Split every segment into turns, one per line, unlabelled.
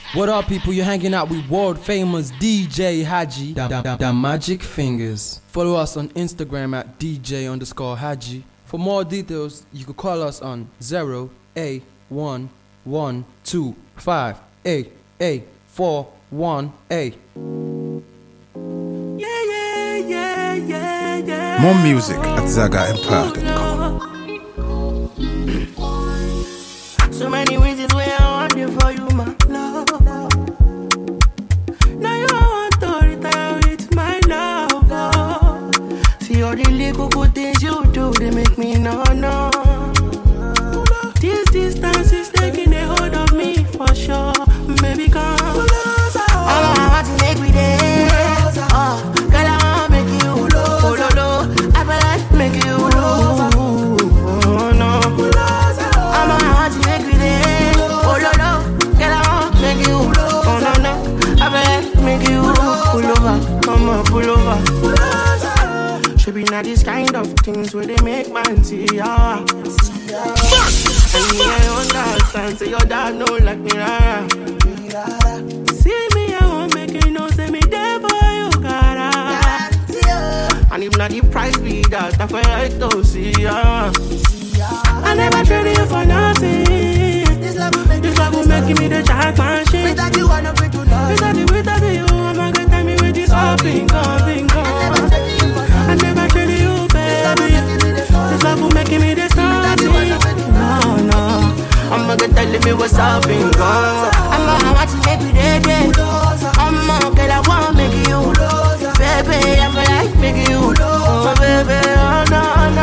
What up, people? You're hanging out with world famous DJ Haji, the Magic Fingers. Follow us on Instagram at DJ_Haji. For more details, you can call us on 08112588841A.
More music at ZagaEmpire.com.
So many reasons why I want you for you, my love. Now you want to retire with my love. See all the little good things you do, they make me no. This distance is taking a hold of me for sure. Baby, come. I want to make me there. Girl, I want to make you low. I feel like make you low. Pull over. Should be not these kind of things where they make man see ya. And me, I understand, say your dad know like me, rara. See me, I won't make you know, say me there for you, cara. And if not the price be that, I feel like to see ya. I never traded you for nothing. This love will make me the jackpot shit. Without you, I know we do love. Without you, I'm a good time with this whole bingo. I never traded you, baby. This love will make me the star. No. I'm a good telling me what's up, bingo. I'm a watch you make me dead. I'm a girl, I want to make you. Baby, I feel like making you. Oh, baby, oh, no.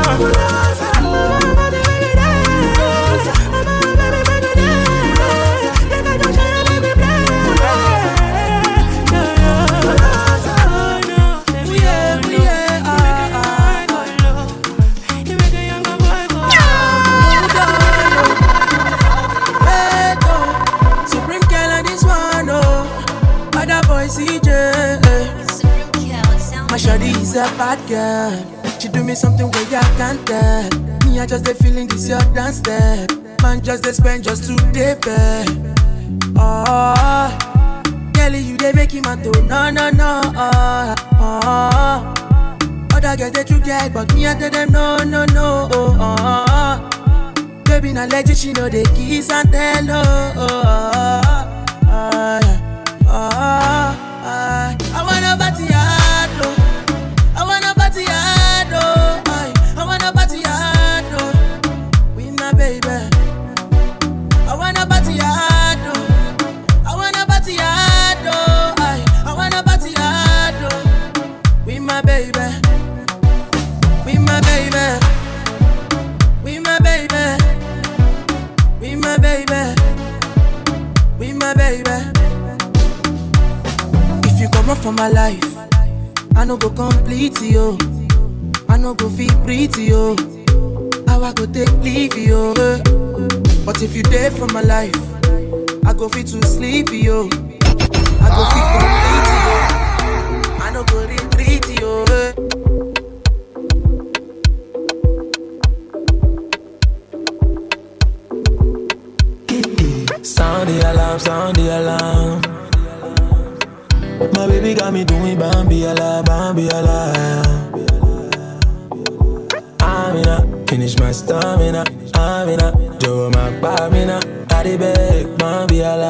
My shawty is a bad girl. She do me something where I can't tell. Me, I just the feeling this your dance step. Man, just the spend just to day bed. Oh, girl, you they make him a do no. Other girls they too get, but me I tell them no. Baby, now legit, she know they kiss and tell I wanna party hard, oh. I wanna party hard, oh. I wanna party hard, oh. With my baby. I wanna party hard, oh. I wanna party hard, oh. I wanna party hard, oh. With my baby. With my baby. With my baby. With my baby. With my baby. You come up for my life, I no go complete you. I no go feel pretty you. How I go take leave you? But if you there for my life, I go fit to sleep you. I go fit complete you. I no go retreat you.
Sound the alarm. My baby got me doing Bambi ala. Amina, finish my stamina. Amina, Joe my Bamina. Carry back, Bambi ala.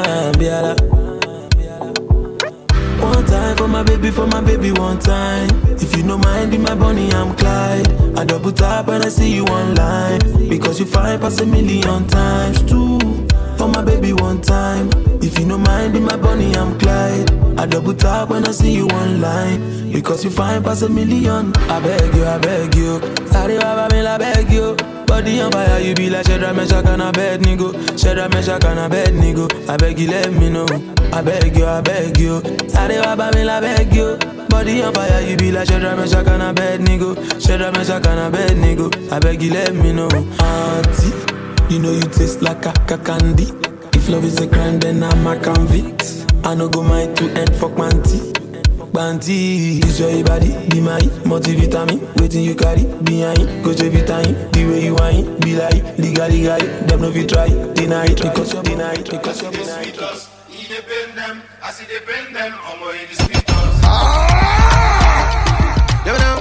One time for my baby, one time. If you don't mind, be my Bonnie, I'm Clyde. I double tap when I see you online. Because you find past 1,000,000 times too. For my baby one time. If you don't mind, be my Bonnie, I'm Clyde. I double tap when I see you online. Because you find past 1,000,000. I beg you. Sorry, Baba, I beg you. Body on fire, you be like Shadrach, Meshach, and Abednego. Shadrach, Meshach, and Abednego. I beg you, let me know. I beg you. Sorry, Baba, I beg you. Body on fire, you be like Shadrach, Meshach, and Abednego. Shadrach, Meshach, and Abednego. I beg you, let me know. Auntie, you know you taste like a candy. If love is a crime, then I'm a convict. I no go mind to end fuck Banty, use your body, be my multivitamin. Waiting you carry, behind, go to vitamin. The way you whine, be like, legally, them no fit try, deny it, because you're deny it, because you're deny it.
they bend them, I see they bend them, I'm going to speak us.
You know?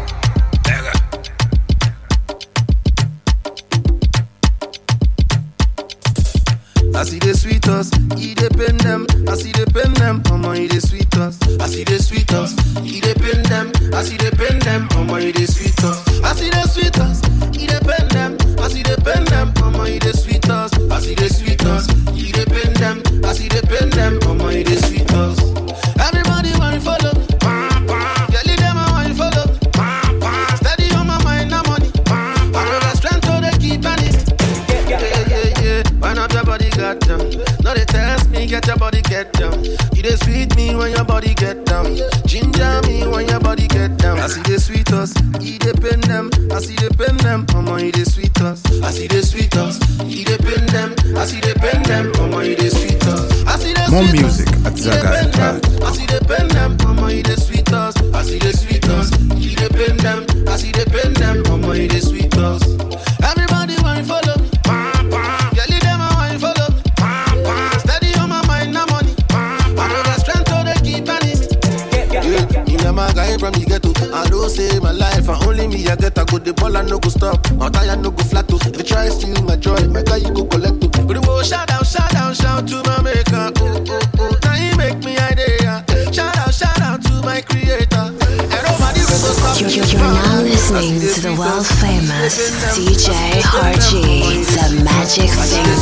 I see the sweet us, he they pen them. I see the pen them, mama he they sweet us. I see the sweet us, he they pen them. I see the pen them, mama he they sweet us. I see the sweet us, he they pen them. I see the pen them, mama he they sweet us. I see the sweet us, he they pen them. I see the pen them, mama he they sweet us. Everybody want to follow me, yeah, lead them I want to follow me. Steady on my mind, no money. I know the strength so they keep running. Yeah. Why not your body got down? No, they test me, get your body get down. You they sweet me when your body get down. Ginger me when your body get down. I see the sweet us, he they pen them. I see the pen them, mama he they sweet us. I see the sweet us, he they pen them. I see the pen them, mama he they sweet us. I see the
More
sweet
music
us,
at
he they pen them.
Zaga
I see the pen them, mama he they sweet us. I see the sweet us, he they pen them. I see the pen them, mama he they sweet us. Everybody want to follow me. Yeah, lead them I want to follow me. Steady on my mind, no money. I know the strength so they keep running me. Yeah, my guy from the ghetto. I don't say my life, and only me I get a good the ball and no go stop. My tire no go flat to. If you try steal my joy, my guy you go collect to. But the world shout out to my maker. Oh. Now he make me idea. Shout out to my creator. And nobody will go stop.
You're now listening to the world famous DJ Harji, the Magic Fingers.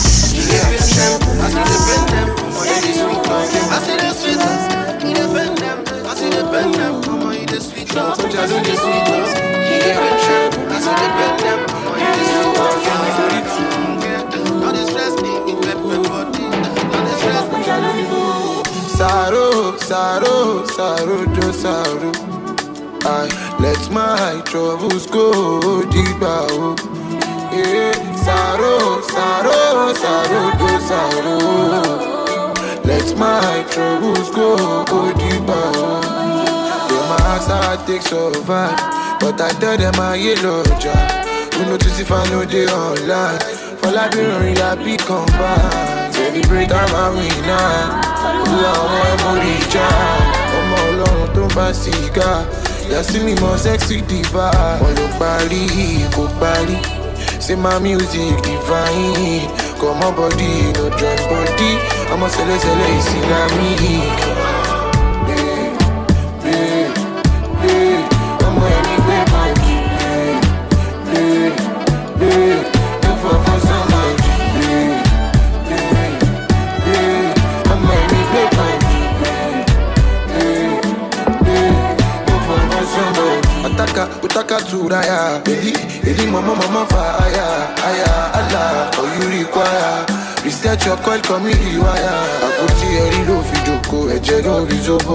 Sorrow, do sorrow. I let my troubles go deeper. Yeah, sorrow, do sorrow. Let my troubles go deeper. Yeah, my heart's hard takes over, but I tell them I yellow job. Who notice if I know they online? For like be running, I be combined. Celebrate I'm a winner. Who I want to reach out? I'm all alone, don't buy cigar. You see me more sexy diva. Follow body, go body. Say my music divine. Come on body, no join body. I'm a sele Islamic. I'm a anyway body. You for somebody. I'm a anyway body. Utaka turaya, edi mama fire, Allah, all you require. Reset your coil, come in the wire. I put the eri lo fi joko, eje lo rizobo.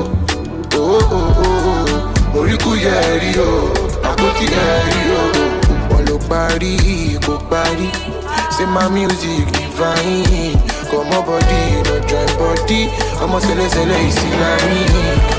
Oh, Moriku yeri yo, I put the eri yo. Follow body, go body. Say my music divine. Come on body, no join body. I'm a sele Islamic.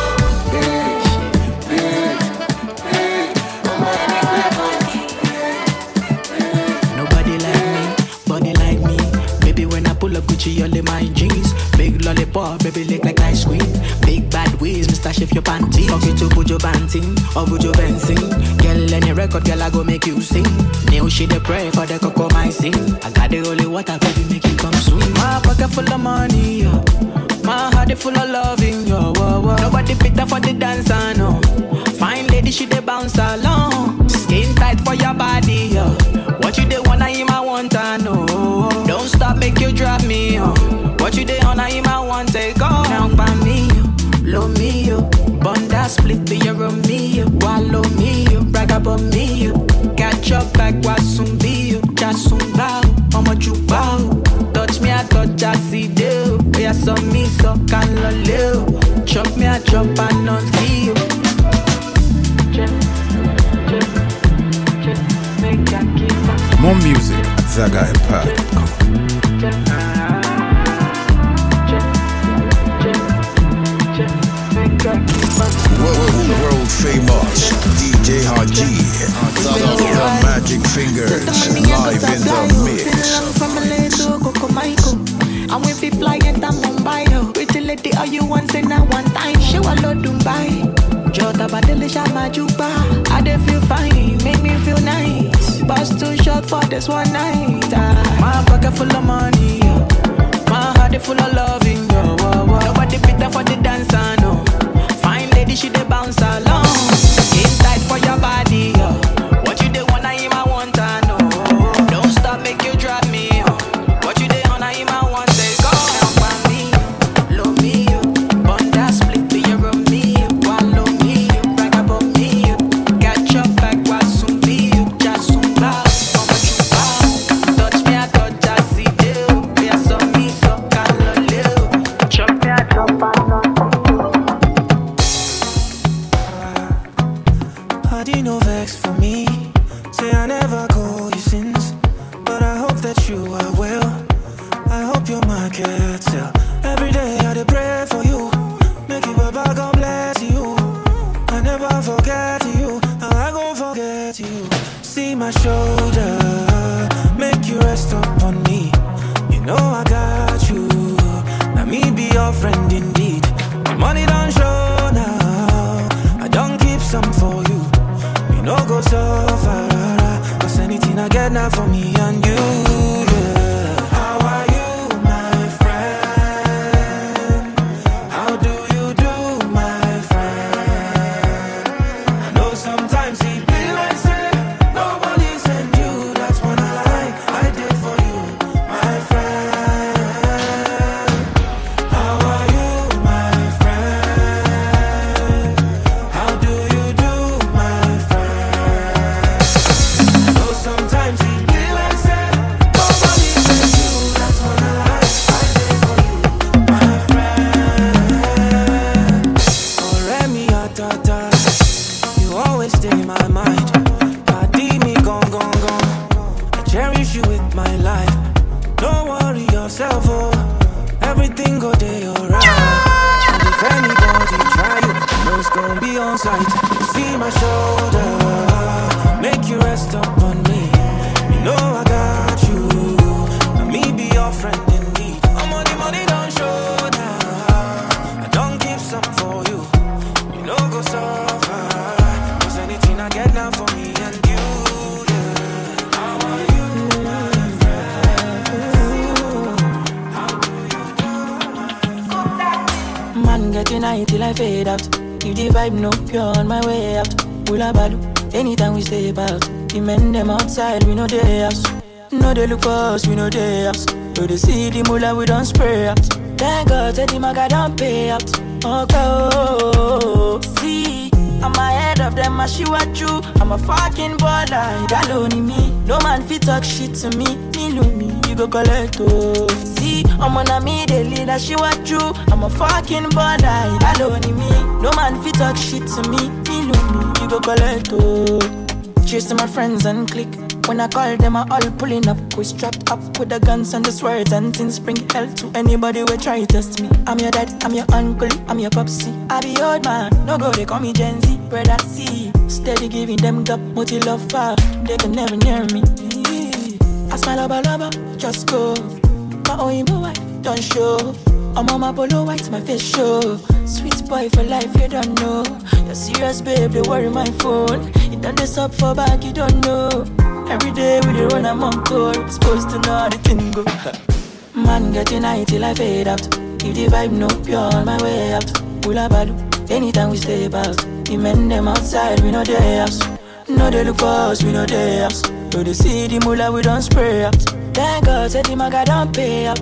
Gucci only my jeans. Big lollipop, baby lick like ice cream. Big bad ways, Mr. Shift your panties. Fuck you to Bujo Banting or Bujo Benzine. Girl, any record, girl, I go make you sing. New shit, they pray for the cocoa my sing. I got the holy water, baby, make you come swim. My pocket full of money, yo. My heart full of loving, yo. Whoa. Nobody better for the dancer, no. Fine lady, she they bounce along. Skin tight for your body, yo. What you they wanna him, I want to know. Don't stop, make you drop me, oh. What you they on, I want take off. Down by me, blow me, bond that split to your me, wallow me, brag about me, catch up back, wasum be, just some bow, how much you bow. Touch me, I touch, I see do. Yeah, so me, so can live. Chop me, I chop, I not see you.
More music at ZagaEmpire.com.
World famous DJ Harji, the Magic Fingers, live in the mix.
And we be flying to Mumbai. ready, all you want, say now one time. Show a lot Dubai. Jota Badilisha Majuba. I dey feel fine, make me feel nice. Boss too short for this one night. My pocket full of money, my heart is full of loving. Nobody better for the dancer, no. Fine lady, she dey bounce along. Inside for your body, what you dey wanna hear, I want to know. Don't stop, make you drop me, what you dey wanna hear, I want to go. Help me, love me, bond that split to your room, me, wallow me, brag about me, catch up back, was soon be, just soon back. Touch me, I touch, I see you. Be a so me, so can't live. Chop me, I chop, I know.
Party no vex for me. Say I never call you sins, but I hope that you are well. I hope your market sell. Every day I dey pray for you. Make you Baba, God bless you. I never forget you. How I gon' forget you? See my shoulder, make you rest upon me. You know I got you. Now me be your friend indeed. My money don't show now. I don't keep some for you. You know go so far. Cause anything I get now for me and you. Yeah. How are you, my friend? How do you do, my friend? I know sometimes it be like say nobody sent you. That's when I did for you, my friend. How are you, my friend? How do you do, my friend? I know sometimes it be like say nobody sent you. That's when I did for you, my friend. Remy Atata, you always stay in my mind. Padi me gone. I cherish you with my life. Don't worry yourself, oh. Everything go day alright. And if anybody try you, know it's gonna be on sight. See my shoulder, make you rest upon me. You know I got you. Now me be your friend indeed. I'm on the money don't show now. I don't keep some for you. You know go so far. Cause anything I get now for me and you. Yeah. How are you, my friend? How do you do, my
Man getting high till I fade out. If the vibe no pure on my way out. Pull a balu, anytime we stay out. The men them outside, we know they house. No they look for us, we know they house. So they see the mullah, we don't spray out. Thank God, that the maga don't pay out. Okay, see, I'm ahead of them, I see what you. I'm a fucking baller, that only me. No man fit talk shit to me, me know me, you go collect oh. See, I'm on a me, they lead, I see what you. I'm a fucking baller, that only me. No man fit talk shit to me, me know me, you go collect oh. Cheers to my friends and click. When I call them, I all pulling up. We strapped up with the guns and the swords and things. Bring hell to anybody who try to test me. I'm your dad, I'm your uncle, I'm your popsy. I be old man, no go, they call me Gen Z. Brother C, steady giving them gap, multi love far. They can never near me. I smile lover, just go. My own wife, don't show. I'm on my polo white, my face show. Sweet boy for life, you don't know. You're serious, babe, they worry my phone. You done this up for back, you don't know. Every day we dey run, I'm on call. Supposed to know how the thing go. Man getting high till I fade out. If the vibe no pure on my way out. Pull a balu, anytime we stay about. The men them outside, we know they house. No they look for us, we know they house. So they see the mullah, we don't spray out. Thank God, said the maga don't pay out.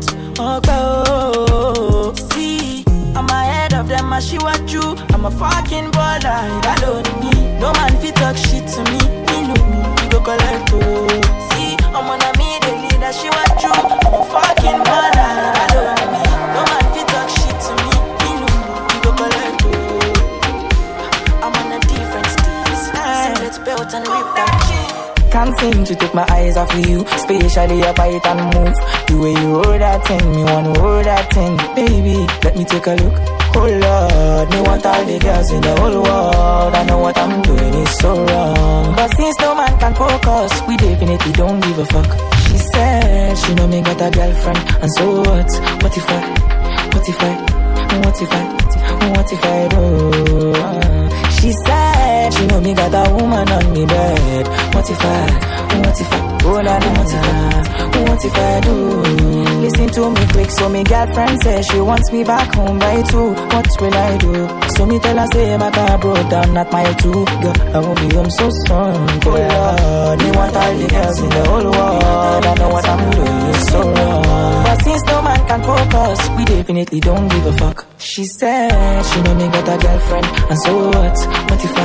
Okay, see, I'm ahead of them, I see what you. I'm a fucking baller, that only me. No man fit talk shit to me, me know me, you go collect oh. See, I'm on a me, they lead, I see what you. I'm a fucking baller, that only me. No man fit talk shit to me, me know me, you go collect oh. I'm on a different stage, secrets built and ripped out. Can't seem to take my eyes off of you, especially your bite and move. The way you hold that thing, me wanna hold that thing. Baby, let me take a look. Oh Lord, me want all the girls in the whole world. I know what I'm doing is so wrong. But since no man can focus, we definitely don't give a fuck. She said she know me got a girlfriend, and so what? What if I What if I do? She said she know me got a woman on me bed. What if I, oh la la, what if I do? Listen to me quick, so me girlfriend says she wants me back home by 2. What will I do? So me tell her say my car broke down at mile 2. Girl, I won't be home so soon. Oh Lord, me want all the girls in the whole world. I know what I'm doing is so wrong, but since no man can focus, we definitely don't give a fuck. She said she know me got a girlfriend, and so what? What if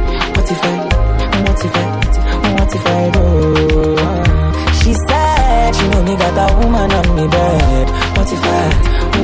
I do? She said she know me got a woman on me bed. What if I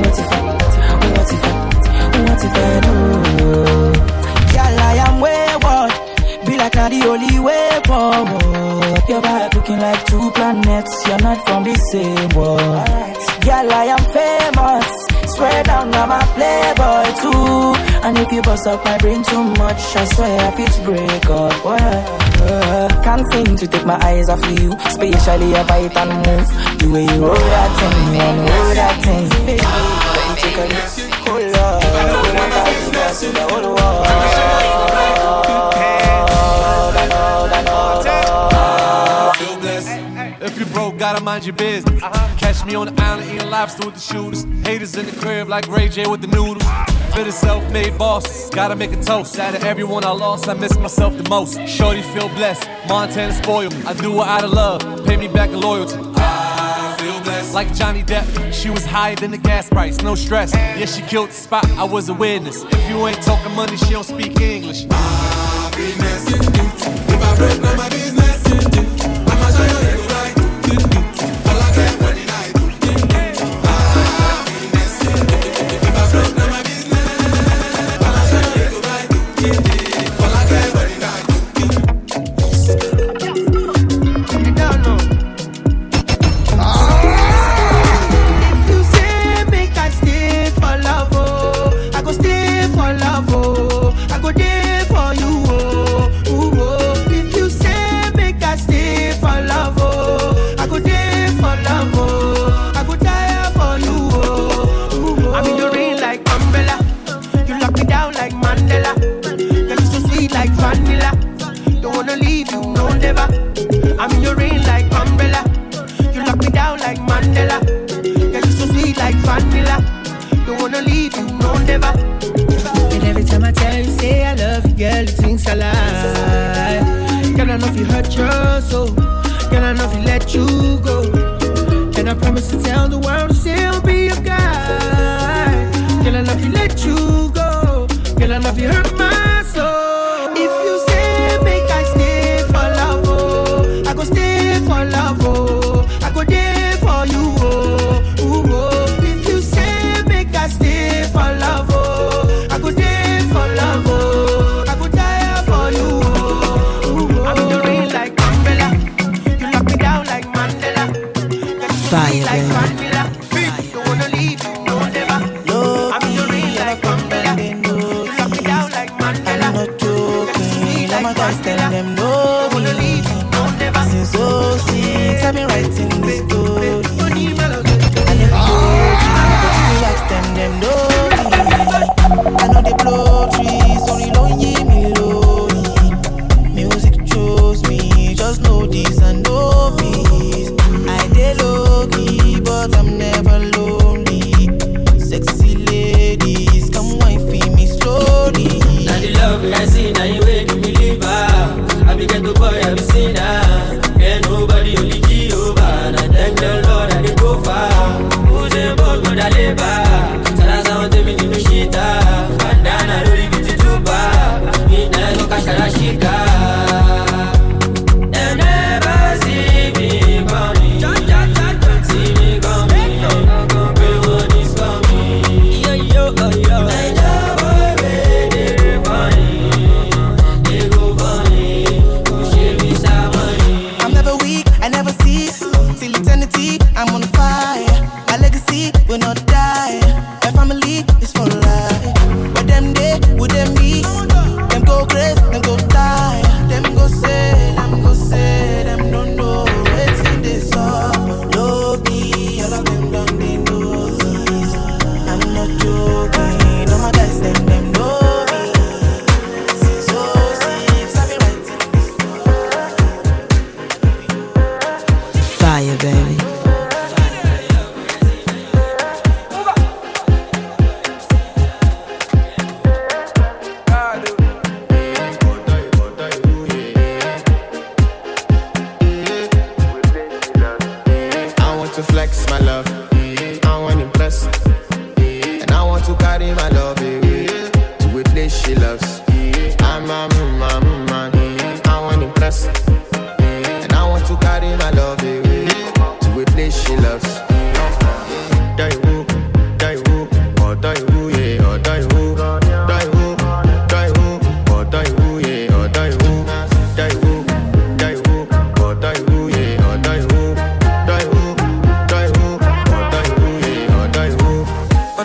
do? Girl, I am wayward, be like not the only way forward. Your back looking like 2 planets, you're not from the same world. Girl, I am famous, swear down I'm a playboy too. And if you bust up my brain too much, I swear I fit break up. Can't seem to take my eyes off you, especially a bite and move. The way you roll that thing, roll that thing. Baby, let me take a look. Oh Lord, I want all the girls in the whole world.
If you broke, gotta mind your business. Catch me on the island eating lobster with the shooters. Haters in the crib like Ray J with the noodles. For the self-made boss, gotta make a toast. Out of everyone I lost, I miss myself the most. Shorty feel blessed, Montana spoiled me. I do it out of love, pay me back in loyalty. I feel blessed. Like Johnny Depp, she was higher than the gas price, no stress. Yeah, she killed the spot, I was a witness. If you ain't talking money, she don't speak English. If I break down my business, I'ma show you the right. All I care for the night. If I break down my business, I'ma show you the right. All I care for the night.
You don't know. If you say make I stay for love, oh, I go stay for love, oh, I go there for you, oh, ooh, oh. If you say make I stay for love, oh, I go there for love, oh, I go die for you, oh, ooh, oh. I'm in your ring like umbrella, you lock me down like Mandela. Girl, you so sweet like vanilla, don't wanna leave you, no never. I'm in your ring like umbrella, you lock me down like Mandela. Girl, you so sweet like vanilla, don't wanna leave you, no never. And every time I tell you, say I love you, girl, you think I lie. Girl, I know if you hurt your soul, girl, I know if you let you go. And I promise to tell the world to still be your guy. Girl, I know if you let you go, girl, I know if you hurt my soul. If you say make I stay for love, oh, I go stay for love, oh, I go there for you, oh, ooh, oh. If you say make I stay for love, oh, I go there for love, oh, I go die for you, oh, ooh, oh. I'm in your ring like umbrella, you lock me down like Mandela. Fire, like vanilla, don't wanna leave you, no never. I'm in your ring like umbrella, you lock me down like Mandela.
I'm not joking, I'm a guys telling them no,
wanna leave you, no never.
Since 06, I've been writing this story. I never but if you ask them no. I know they blow trees, only lonely me lonely. Music chose me, just know this and know peace. I dey low-key, but I'm never lonely. Sexy ladies, come wifey me slowly.
Now the love I see, now you wait to believe her. I be get the boy, I be seen her. Can't nobody only Jehovah. And I thank the Lord I dey go far. Who's the boy with a labor? Tell us how to make the shit up. And then I don't leave it too bad. Midnight, look at Sharashika. They never see me coming. See me coming. Everyone is coming. Yo, yo, oh, yo. I never waited for me. They go funny. Who shave me some money?
I'm never weak, I never cease. Till eternity, I'm on fire. My legacy will not die. My family is for life. But them day, would them be? Them go crazy, them go die. Them go say, them don't know what's in this song. Low key, all of them don't they know this. I'm not joking.
carry my love away to a place she loves. I'm a man, I want to impress, and I want to carry my love away to a place she loves. Die who, or die who, yeah, or die who, die who, or die who, yeah, or die who, die who, or die who, yeah, or die who, die who, or die who, yeah, or die who, or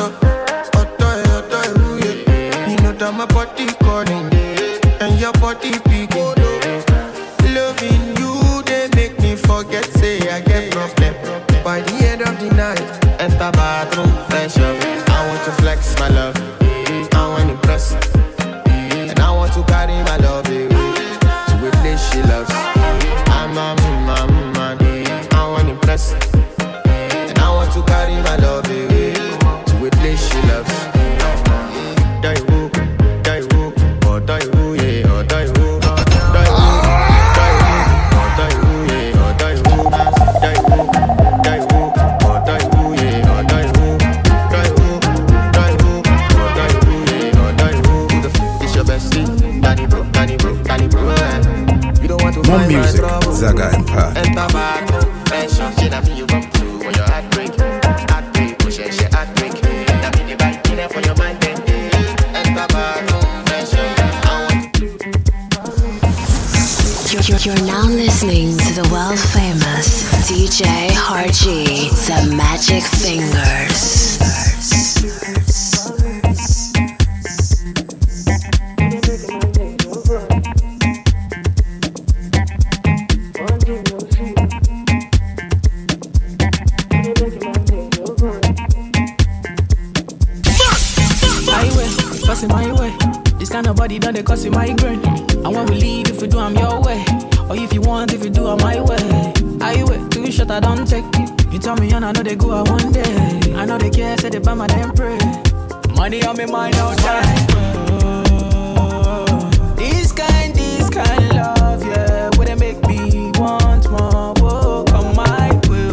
die who, yeah. You know that my body calling, and your body picking. Loving you, they make me forget, say I get problem. By the end of the night, enter bathroom, fresh up. I want to flex my love, I want to impress, and I want to carry my love away to a place she loves. I'm a man, I want to impress, and I want to carry my love away to a place she loves. Die who, or die who, yeah, or die who.
More music, Zaga Empire.
Enter back, fashion, shit I feel you come through when your heart break, push and shit heart break. That be the bad thing for your mind then. Enter back, fashion, I want.
You're now listening to the world famous DJ Harji, The Magic Fingers.
Nobody done they cause you migraine. And when we leave, if we do, I'm your way. Or if you want, if you do, I'm my way. I wait, 2 shot I don't take. You tell me, and I know they go out one day. I know they care, say they buy my damn pray. Money on me mind all time. This kind love, yeah. Where they make me want more. Whoa, come my way.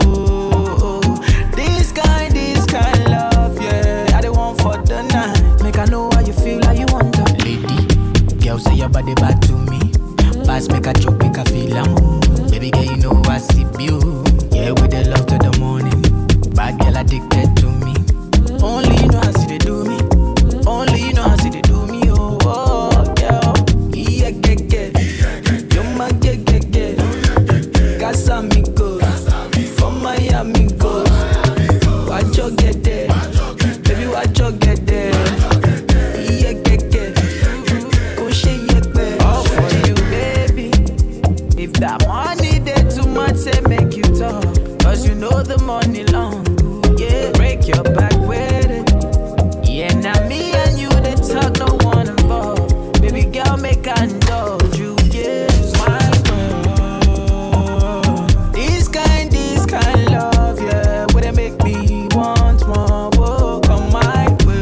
This kind love, yeah. I don't want for the night. Make I know how you feel, how you want to. Girl, say your body bad to me. Pass make a joke, make a feel a mood. Baby girl, you know I see you. Yeah, with the love to the morning. Bad girl addicted to me. Only you know how see they do me. Only you know how see they do me. Oh, oh, girl. Yeah, you're my get. Casa me go. From Miami go. Watch you get there. Baby, watch you get there. That money there too much, say make you talk. Cause you know the money long, yeah. Break your back with it. Yeah, now me and you, they talk, no one involved. Baby girl, make I indulge you, yeah. My world. This kind love, yeah. Where they make me want more, whoa, come my way.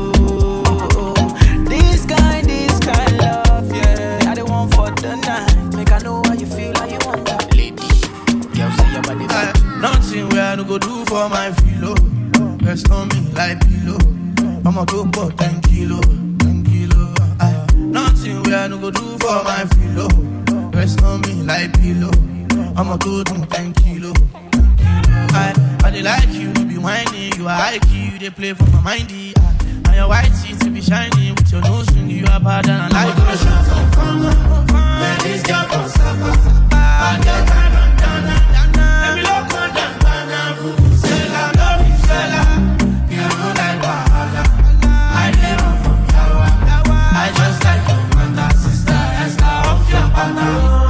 This kind love, yeah. I don't want for the night. Make I know how you feel, how you want that. Lady, girl, say your body back.
Nothing where I no go do for my filo. Rest on me like pillow. I'ma go for 10 kilo. Nothing where I no go do for my filo. Rest on me like pillow. I'ma go do 10 kilo. I dey like you, you be whining. You are high key, you dey play for my mindy. And your white teeth to be shining. With your nose ring, you are bad and I like it. Where this girl from Sapa? I get her on Dana. Every local Dana, Vuvuzela, love you, Zela. You know like Wahala. I never from Yawa. I just like your mother, sister, Esther of your partner.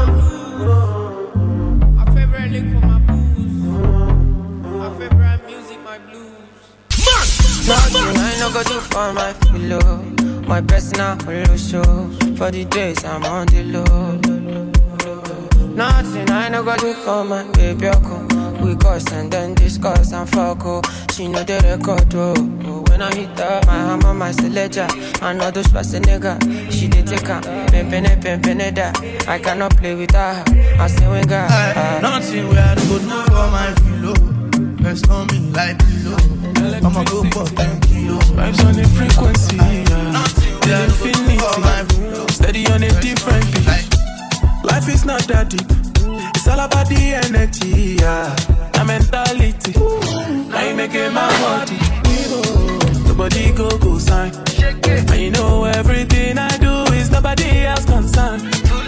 My favorite lick for my booze. My favorite music, my blues.
Nothing I no go do for my pillow. My personal hollow show. For the days I'm on the low. Nothing I no go do for my baby. We cuss and then discuss and fuck. Oh, she know the record. Oh, when I hit her, my hammer, my selector. I know those nigga. She did take her. Pimpin' that. I cannot play with her. I say we got
nothing where I no go do for my pillow.
rest on me like pillow. I'ma go for 10 kilos.
Vibes on a frequency, yeah. Infinity, steady on a different beat. Life is not that deep. It's all about the energy, yeah. The mentality. Now you make it my body. Nobody go sign. And you know everything I do is nobody else concerned.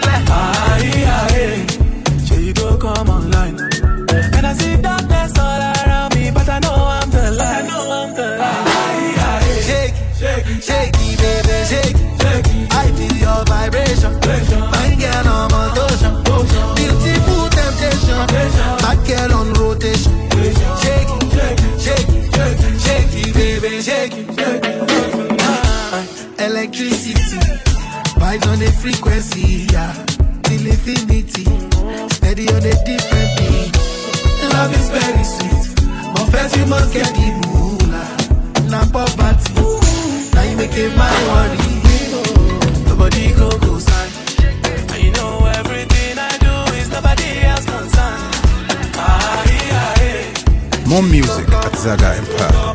Here you go, come online. And I see darkness all around me, but I know I'm the light.
Shake it, baby, shake it. I feel your vibration. My girl on motion. Beautiful temptation. My girl on rotation. Shake it, baby, shake it. Electricity, vibes on the frequency, yeah. Till infinity, steady on a different beat. Love is very sweet, but first you must get the moolah. Now poverty, now you make it my worry.
Nobody go sign. And you know everything I do is nobody else concerned.
More music at Zaga Empire.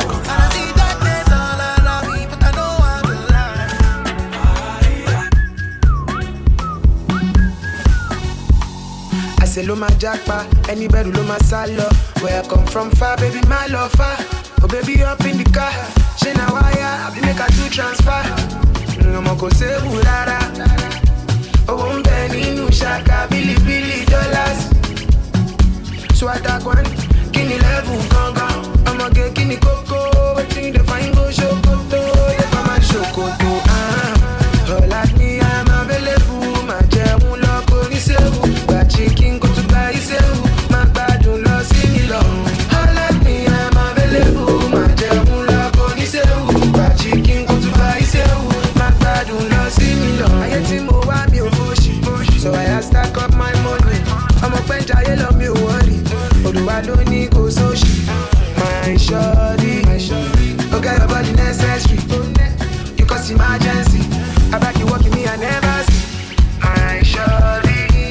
Say lo ma jackpa, anybody lo ma salo. Where I come from far, baby, my love far. Oh baby, up in the car. She na wire, I be make her do transfer. No go say urara. Oh one penny no shaka, billy dollars. So I take one, kini level ganga. I'ma get kini coco, waiting the fine go show koto, the mama show koto. All like me, I'm available. My jemu loco ni sewu. Chicken go to buy you, my bad don't lose me long. All like me, I'm available. My jemu loco ni sewu. My chicken go to buy you, my bad don't lose me long. I get him over me fushi, so I stack up my money. I'm a penja yellow me worry. Oduwa lo ni go so she. My shorty, okay your body necessary. You cause emergency. I back you walking me I never see. My shorty.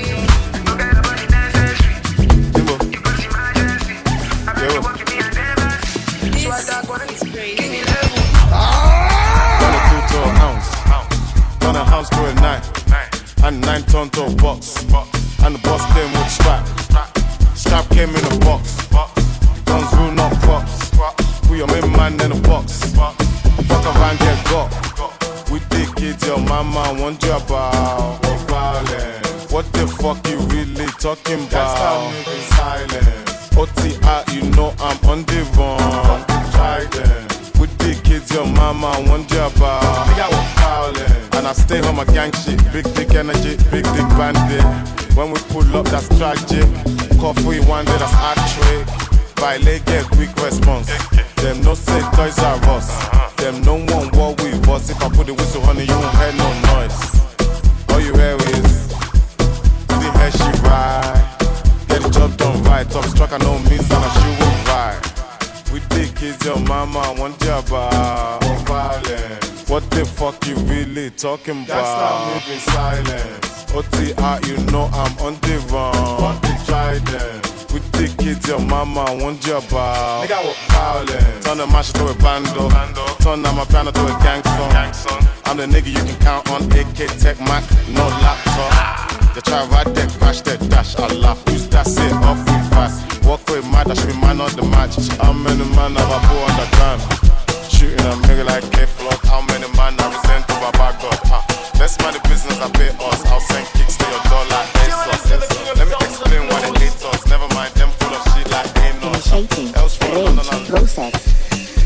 Run a house to a 9 and 9 ton to a box. And the boss came with strap. Strap came in a box. Guns rule not cops. Put your main man in a box. Fuck around, get got. We think it's your mama want you about violence. What the fuck you really talking about? Silence. OTI, you know I'm on the run. Try them. With the kids, your mama want you about. And I stay home, my gang shit. Big dick energy, big dick bandit. When we pull up, that's tragic. Coffee one day, that's act-trick. By leg, get quick response. Them no say toys are us. Them no one what we was. If I put the whistle on it, you won't hear no noise. All you hear is the hair she ride. Get the job done right. Top struck, I know me, son, she will ride. We think it's your mama, want you about violence. What the fuck you really talking about? That's not moving silence. OTI, you know I'm on the run. What the trident? We think it's your mama, want you about violence. Turn the mash to a bando. Turn my piano to a gang song. I'm the nigga you can count on. AK Tech Mac, no laptop. They try ride that, crash that, dash, I laugh. Use that, sit off we fast. Walk with mad, I should be man on the match. How many man have I put on the gun? Shooting a nigga like K-Flock. How many man I resent to a bad God? Let's mind the business, I pay us. I'll send kicks to your door like ASOS. Let me explain why they hate us. Never mind them full of shit like Anos. Else for
process.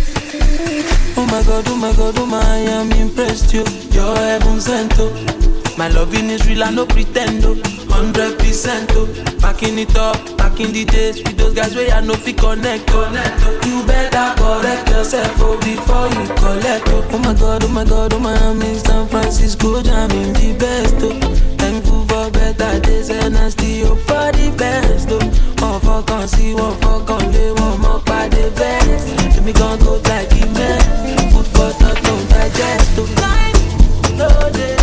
Oh my God, I am impressed you. You're heaven sent, oh. My loving is real, I no pretend, oh. 100%, oh. Backing it up, back in the days with those guys where I no fit connect, oh. You better correct yourself, oh, before you collect, oh. Oh my God, Miami, San Francisco, jamming the best, oh. Thankful for better days and I still hope for the best, oh. One for can see, one for can lay, one more by the best. Let me gon' go like it, man. Food for thought, don't digest, oh. Time, loaded.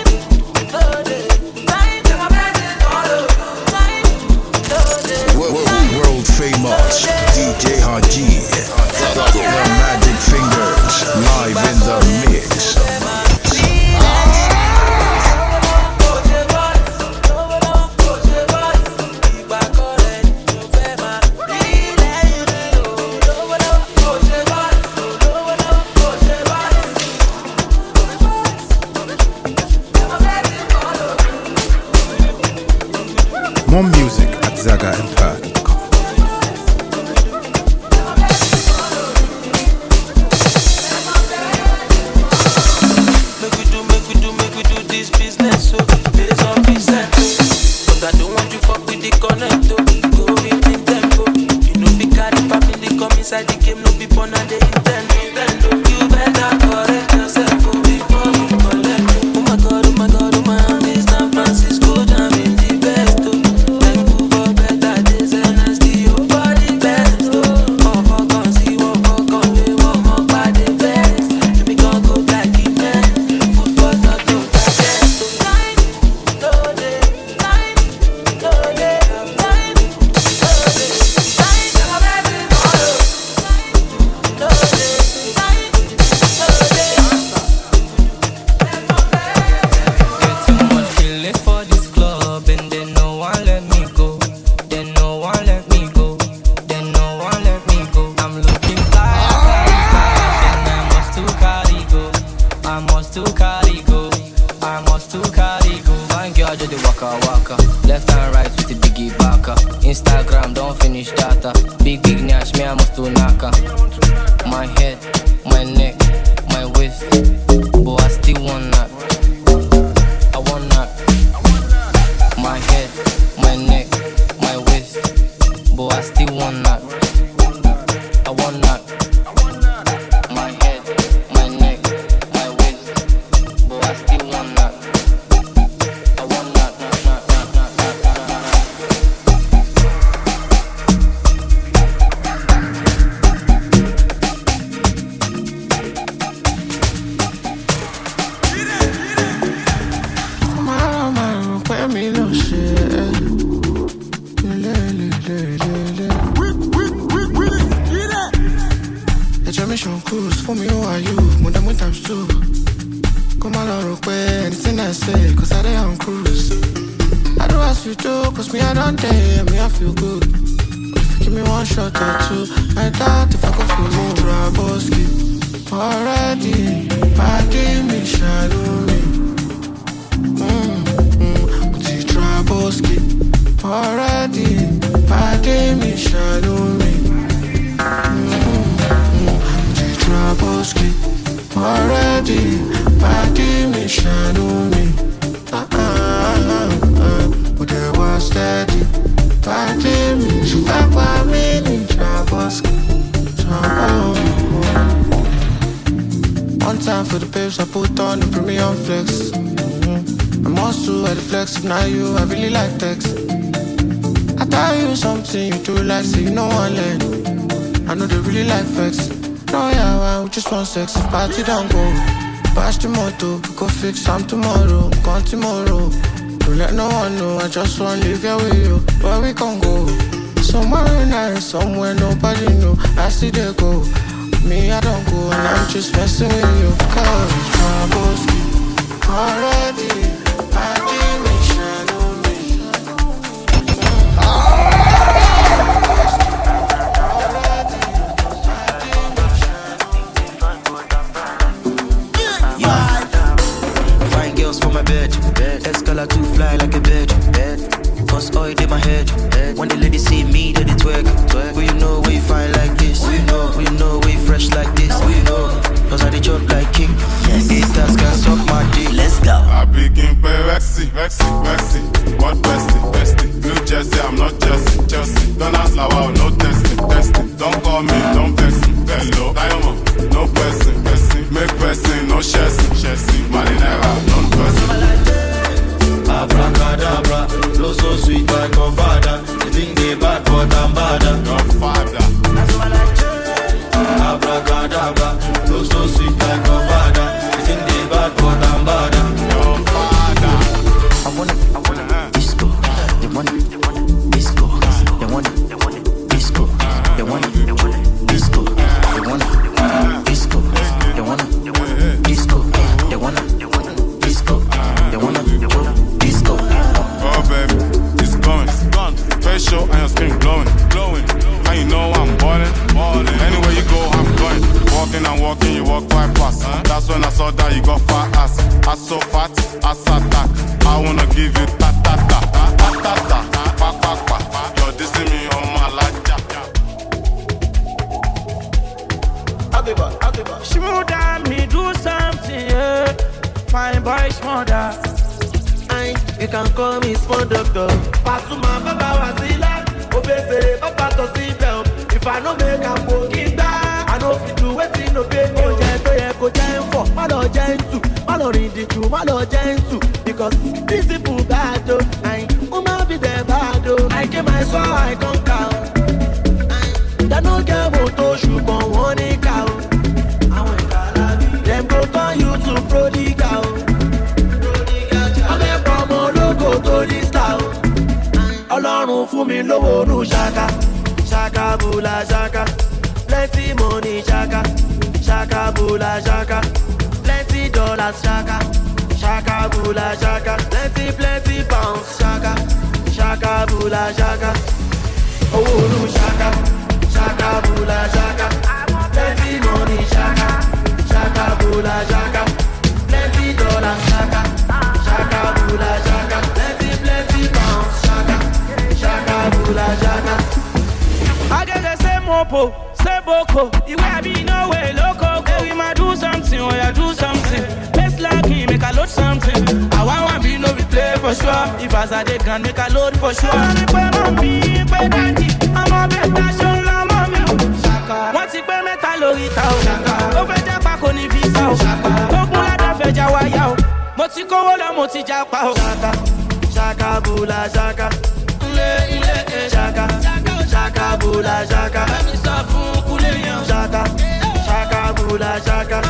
Whoa.
inside the game, no people on the Nintendo. You better correct yourself before you collect. Oh my god, oh my god, oh my hand is San Francisco, jamming the best. Thankful for better days and I still for the best. Oh, for gun, see what for gun, they want more by the best. Let me go black in men, food for not no left and right with the biggie backer. Instagram don't finish data. Big nash, me I must do naka. My head, my neck, my waist, but I still want that. I want that. My head, my neck, my waist, but I still want that. I want that. My head, my neck, my waist, but I still want that.
For me, who are you? More than times two. Come on, anything I say, cause I dey on cruise. I do as you do, cause me I don't dare, me I feel good. But if you give me one shot or two, I doubt if I could feel more. Traboski, already, pardon me, shadow me. Traboski, already, pardon me, shadow me. Traboski, already, body me, shadow me. But there was steady, body me, so back by me, Traboski. One time for the babes, I put on the premium flex. I must do at the flex, if not you, I really like text. I tell you something, you do like, so you know one learn. I know they really like flex. No, yeah, we just want sex, if party don't go. Bash the motor, go fix some tomorrow, gone tomorrow. Don't let no one know, I just want to live here with you. Where we can go? Somewhere nice, somewhere nobody know. I see they go, me I don't go, and I'm just messing with you. Cause Traboski, already, party me, shadow me.
For my bed, escalate to fly like a bird. Cause oil in my head. When the ladies see me, they twerk. Will you know we fine like this? Will you know we fresh like this? Will you know? Cause I dey chop like king. Haters can suck my dick. Let's go.
I begin play Rexy. What bestie? New Jersey, I'm not Chelsea. Don't ask Lawa, no testing. Don't call me, don't vex me. Hello, Diamond, no pressing. Make pressing, no chasing. Marinera, non pressing.
Abracadabra, flow so sweet like Godfather. You think they bad, but I'm badder.
Godfather.
Abracadabra, flow so sweet like Godfather. You think they bad, but I'm badder.
Godfather.
I wanna disco. They want disco. They want disco. They want disco. They want disco. They want disco. They want disco. They want disco.
Oh baby, it's gone. Facial and your skin glowing. And you know I'm ballin'. Anywhere you go, I'm going. Walking, you walk quite fast. That's when I saw that you got fat ass. Ass so fat, ass attack. I wanna give you ta-ta-ta. Pa. You're dissing me on my laja.
Abiba. Shmuda, me do something, yeah. Fine boy, Shmuda.
You can call me small doctor. Pasuma, Baba Wasila. Obey, Papa to see them. If I no make a boogie.
ló gbé ní oúnjẹ tó yẹ kó jẹ́ ń fọ̀ má lọ jẹ́ ń tù má lọ rìn dìjú má lọ jẹ́ ń tù because these people bad o ayin ó má be there bad o I came my soul I conquer o dem no get moto ṣùgbọ́n wọ́n ní ká o àwọn ìkàlà bí dem go turn you to prodigal o ọmọ ẹ̀pọ̀ ọmọ ológo tó ní star o ọlọ́run fún mi lówó nù ṣáká ṣáká bùlà ṣáká plenty money ṣáká ṣáká bùlà ṣáká plenty dollars ṣáká ṣáká bùlà ṣáká plenty pounds ṣáká ṣáká bùlà ṣáká owó nù ṣáká ṣáká bùlà ṣáká plenty money ṣáká ṣáká bùlà ṣáká plenty dollars ṣáká ṣáká bùlà ṣáká plenty pounds ṣáká ṣáká bùlà ṣáká.
Agege say mopo, say boko. The way I be no way loco. Hey, we might do something, or ya do something. Best like him, make a load something. I want be no be play for sure. If I say they can make a load for sure. I'm a better show, la mommy. Wọ́n ti pé mẹ́ta lórí ta o. Ó fẹ́ jẹ́ pa kò ní visa o. Ó kún ládàá fẹ́ já wáyà o. Mo ti kówó lọ, mo ti já pa o.
Ṣáká bùlà ṣáká. Ilé ṣáká. Ṣáká bùlà ṣáká.
Ẹ̀mí sọ fún kúlé yan.
Ṣáká. Ṣáká bùlà ṣáká.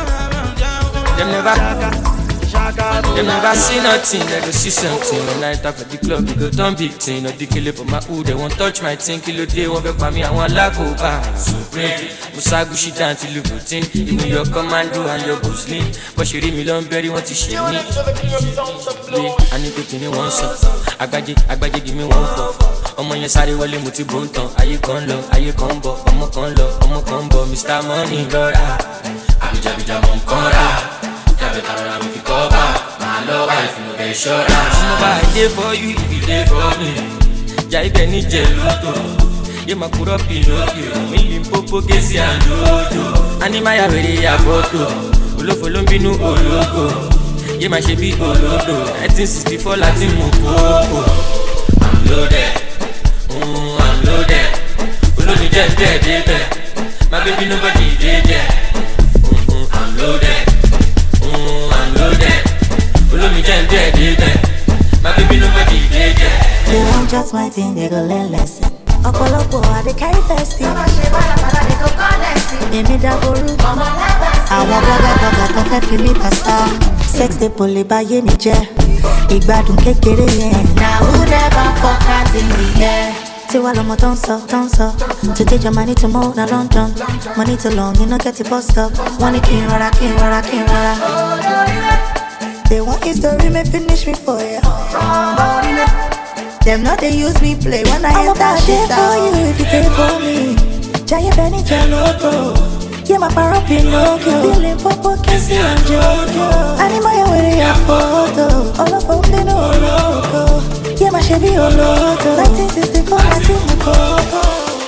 Them never see nothing, they go see something. When I talk at the club, they go done big thing. Not the killer for my hood, they won't touch my thing. Kilo day, won't be for me, I want lack over. Supreme, Musagu shit down till you routine. Even your commando and your Gosling. But she read me long berry, want to share me. I need to give me one song. Agbaje, give me one cup. Ọmọ yẹn sáré wọlé mo ti bò ń tán. Ayé kan lọ, ayé kan bọ̀. Ọmọ kan lọ, ọmọ kan bọ̀. Mr. Money lọ́ra. Àbíjàbíjà mọ̀ nǹkan rà. Jàbẹ̀tà rọra mi fi kọ́ bá. My love wife, no get short. I dey for you, if you dey for me. Jai Benny Jeluto. Ye makuro Pinocchio. Milling popo kesi and dodo. Animaya were ya photo. Olofo ló ń bínú ológo. Ye ma ṣe bí olódo. 1964 Latin mokoko. I'm loaded. I'm loaded. Olómi jẹ́ dẹ́ẹ̀dẹ́bẹ̀. My baby nobody dey there. I'm loaded. I'm loaded. Olómi jẹ́ dẹ́ẹ̀dẹ́bẹ̀. My baby nobody dey there.
They want just my thing, they go learn lesson. Ọ̀pọ̀lọpọ̀ àdé carry festive. Bàbá ṣe bàlàbàlà they go call lesson. Èmi dàgbòrú. Ọmọ lẹ́gbẹ̀ẹ́. Àwọn bọ́gàbọ́gà tó fẹ́ fi mí pàṣà. Sex dey kò lè báyé mi jẹ́. Ìgbádùn kékeré yẹn. Na who never fuck out in the air. Tiwa lọmọ tó ń sọ. To take your money to more na London. Money too long, you no get it bus stop. Wọ́n ní kí n rọra. They want history, may finish me for you. Them not they use me play when I enter shit down. I'm for you if you pay for me. Giant Benny Jeluto. Yeah, my para Pinocchio. Feeling popo kissy and Jojo. Animal with your photo. All of them they know loco. Yeah, my Chevy Oloto. 1964 Latin Mokoko.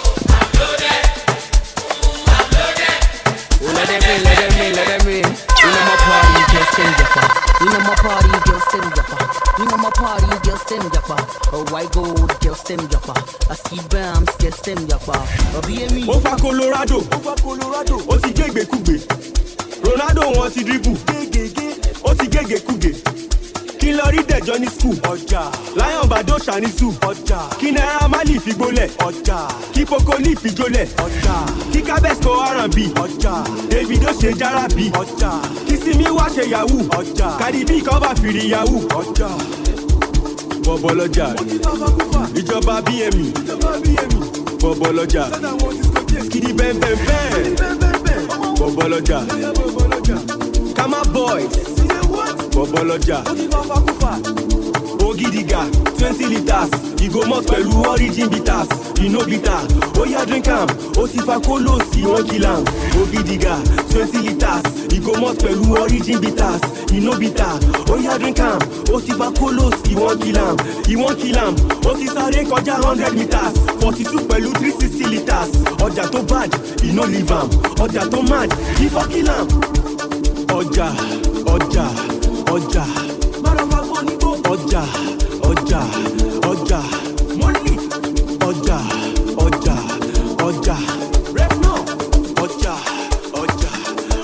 Let them in. You know my party, you just send your fun. You know my party, you just send your fun. You know my party, you just send your fun. A white gold, just send your fun. A ski bams, just send your fun. A BME.
Ó fa Colorado. Ó ti gégbe kúgbe. Ronaldo wọ́n ti dribble. Ó ti gégé kúgbe. Kí lọ rí dẹ̀jọ́ ní school. Lion Badosha ní zoo. Kí Naira Marley fi gbólẹ̀. Kí Poco Lee fi jólẹ̀. Kí Cabez kọ R&B. Davido ṣe Jarabi. Kí Simi wá ṣe Yahoo. Cardi B kọ́ bá fìrí Yahoo. Bọ̀bọ̀lọ́jà. Ìjọba BME. Bọ̀bọ̀lọ́jà. Skidi bẹ́ẹ̀bẹ́ẹ̀. Bọ̀bọ̀lọ́jà. Kama Boys. Bọ̀bọ̀lọ́jà. Ogidiga 20 litres. You go mouth pẹ̀lú origin bitters. You know bitter. Oh yeah, drink am. O ti fa kolo si wọ́n kill am. Ogidiga 20 litres. You go mouth pẹ̀lú origin bitters. You know bitter. Oh yeah, drink am. O ti fa kolo si wọ́n kill am. You won't kill am. O ti sáré kọjá 100 meters. 42 pẹ̀lú 360 litres. Ọjà tó bad, you no leave am. Ọjà tó mad, you for kill am. Ọjà. Money. Ọjà. Rep no. Ọjà.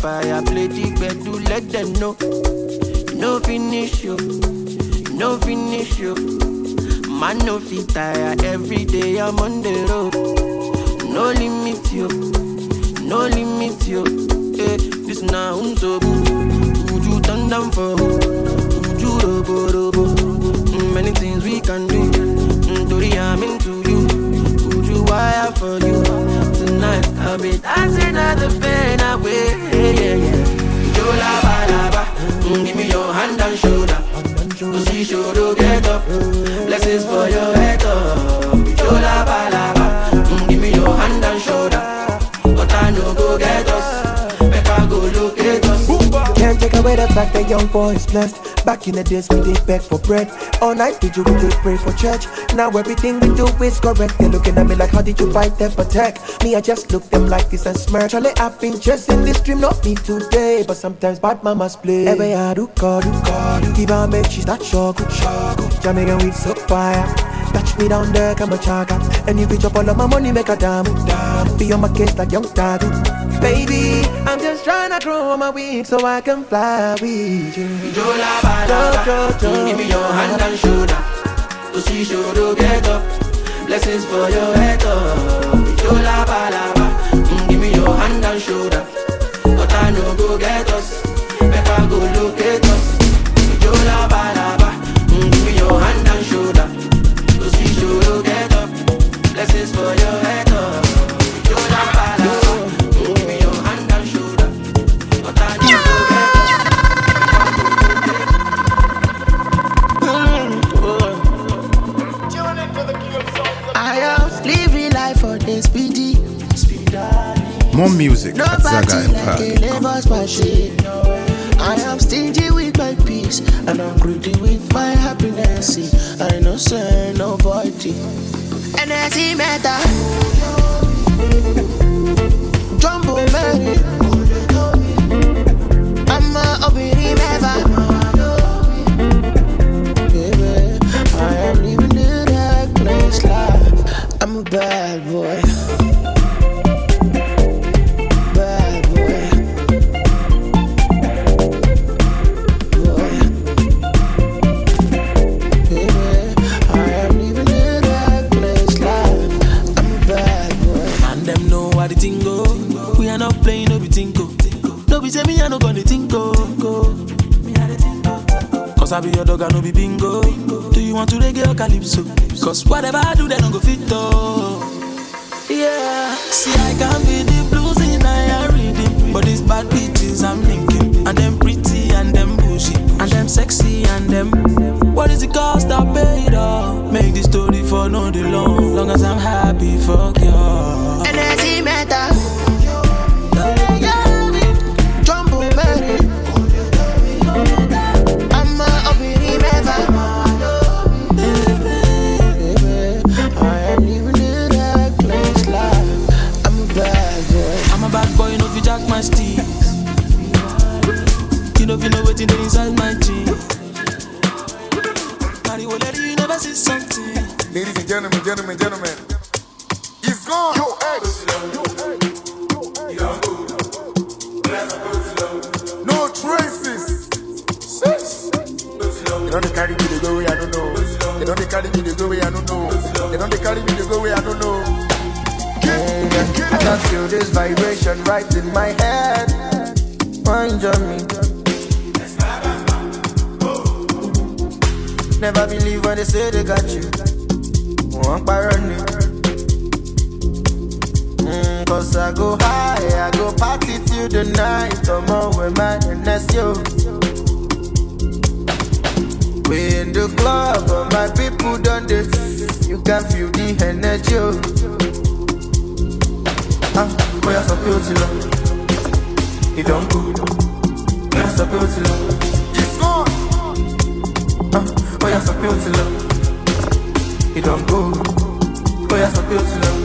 fire, play the bed to let them know. No finish you, no finish you. Man no fit tire, every day I'm on the road. No limit you, no limit you. This now so would you turn down for would you robo? Many things we can do. Tori, I'm into you. Would you wire for you? Tonight I'll be dancing at the pain away. Jola balaba, give me your hand and shoulder. She should get up. Blessings for your head up. Jola balaba, give me your hand and shoulder. But I know go get us. Better go locate us.
Can't take away the fact that young boy is blessed. Back in the days we did beg for bread. All night we did pray for church. Now everything we do is correct. They're looking at me like, how did you bite them protect? Me, I just look them like this and smirk. Charlie, I've been chasing this dream, not me today. But sometimes bad mamas play. Every I do call. Give her make she start shock. Jamaican weed so fire. Touch me down there, come a chaka. And you reach up all of my money, make a damn. Be on my case like young daddy. Baby, I'm just trying to grow my weed so I can fly with you.
Jola balaba, give me your hand and shoulder. To see should get up. Blessings for your head up. Jola balaba, give me your hand and shoulder. But I know go get us. Better go locate us. Jola balaba, give me your hand and shoulder. To see should get up. Blessings for your head up. Jola balaba, give me your hand and shoulder. But I know go get us.
I am living life for the speedy.
More music at Zaga Empire.
I am stingy with my peace, and I'm greedy with my happiness. I know say nobody. Energy matter. Jumbo Mary. I'm a obey never. Baby, I am living the reckless life. I'm a bad boy.
Cause I be your dog, I no be bingo. Do you want to reggae or calypso? Cause whatever I do, they don't go fit though. Yeah, see I can be the blues in I reading. But these bad bitches I'm linking. And them pretty and them bushy. And them sexy and them. What is the cost I paid off? Make this story for no the long as I'm happy, fuck you.
Energy matter. Jumbo Mary.
My steez. You know waiting inside my jeans. Marry will let you never see something.
Ladies and gentlemen, he's gone. Yo, no traces. They don't carry me the go way I don't know. They don't carry me the go way I don't know. They don't carry me the go way I don't know.
I can feel this vibration right in my head. Mind me. Never believe when they say they got you. One running. Cause I go high, I go party till the night. Come on with my NSO. We in the club, but my people done this. You can feel the energy. Oh yeah, so beautiful. It don't go. Yeah, so beautiful.
It's gone.
Oh yeah, so beautiful. It don't go. Oh yeah, so beautiful.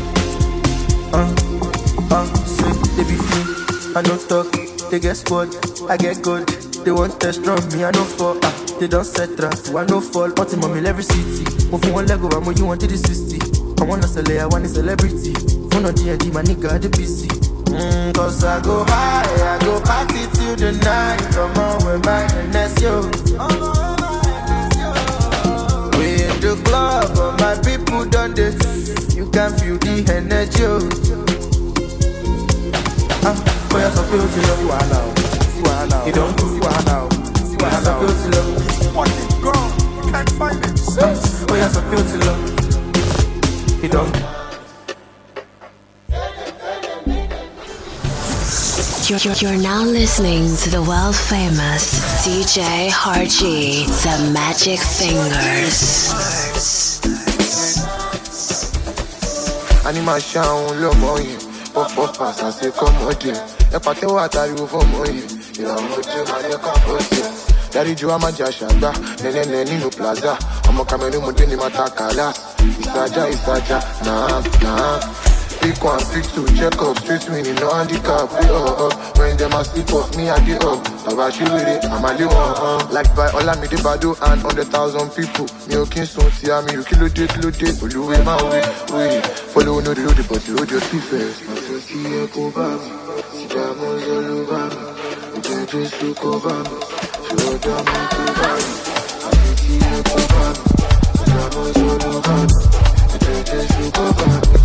Say they be free. I no talk. They get squad. I get good. They want test from me. I no fall. They don't set trap. I no fall. Ultimate every city. Move from one leg over. You want to the 60. I wanna sell it. I want a celebrity.
Mono D&D, my nigga, the busy. Cause I go high, I go party till the night. Come on with my NSO. We in the club, but my people done this. You can feel the energy. Oh, you're so beautiful. See what now? You don't see what now? See what so beautiful. What is gone? You can't find it. Oh, you're so beautiful. You don't.
You're now listening to the world famous DJ Harji, The Magic Fingers.
Anima sound low boy, pop pass I say come on dear. E pate wa tari wo for moye. Ira mo je ma le kan fote. Dari ju ama ja shagba, nene nínú plaza. Omo Cameroon mo de ni mata kala. Isaja, nah. Pick one, pick two, check up, straight winning, no handicap. When them a sleep off, me at the up. About you with it, I'm a little like by all I made the bado and 100,000 people. Me okay, so tia me, you kilo date, follow my way. Follow no the road, but you road your feet first. My first year go back, see that mo's all over me. You can't just look over me, show them me go back. My first year go back, see that mo's all over me. You can't just look over me.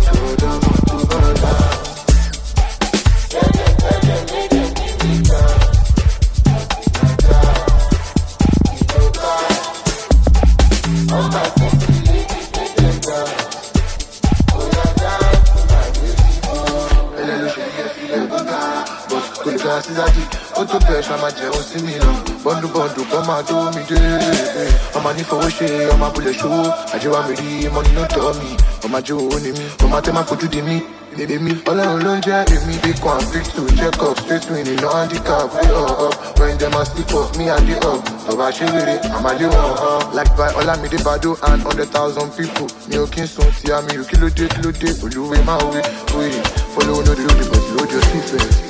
Auto pressure, my jail, see me now. Bondu, come out to me, I'm a need for shit, I'm a bullet show. I do want me, money not to me. I'm a Joe, me, I'm a tema for to me. All alone, me, they can't fix to check up, straight winning, no handicap. When them a sleep off, me at the up. So I should with it, I'm a little like by all I made the bado and 100,000 people. Me okay, so tia me, you kilo date, follow my way. Follow no the road, but you road your feet first.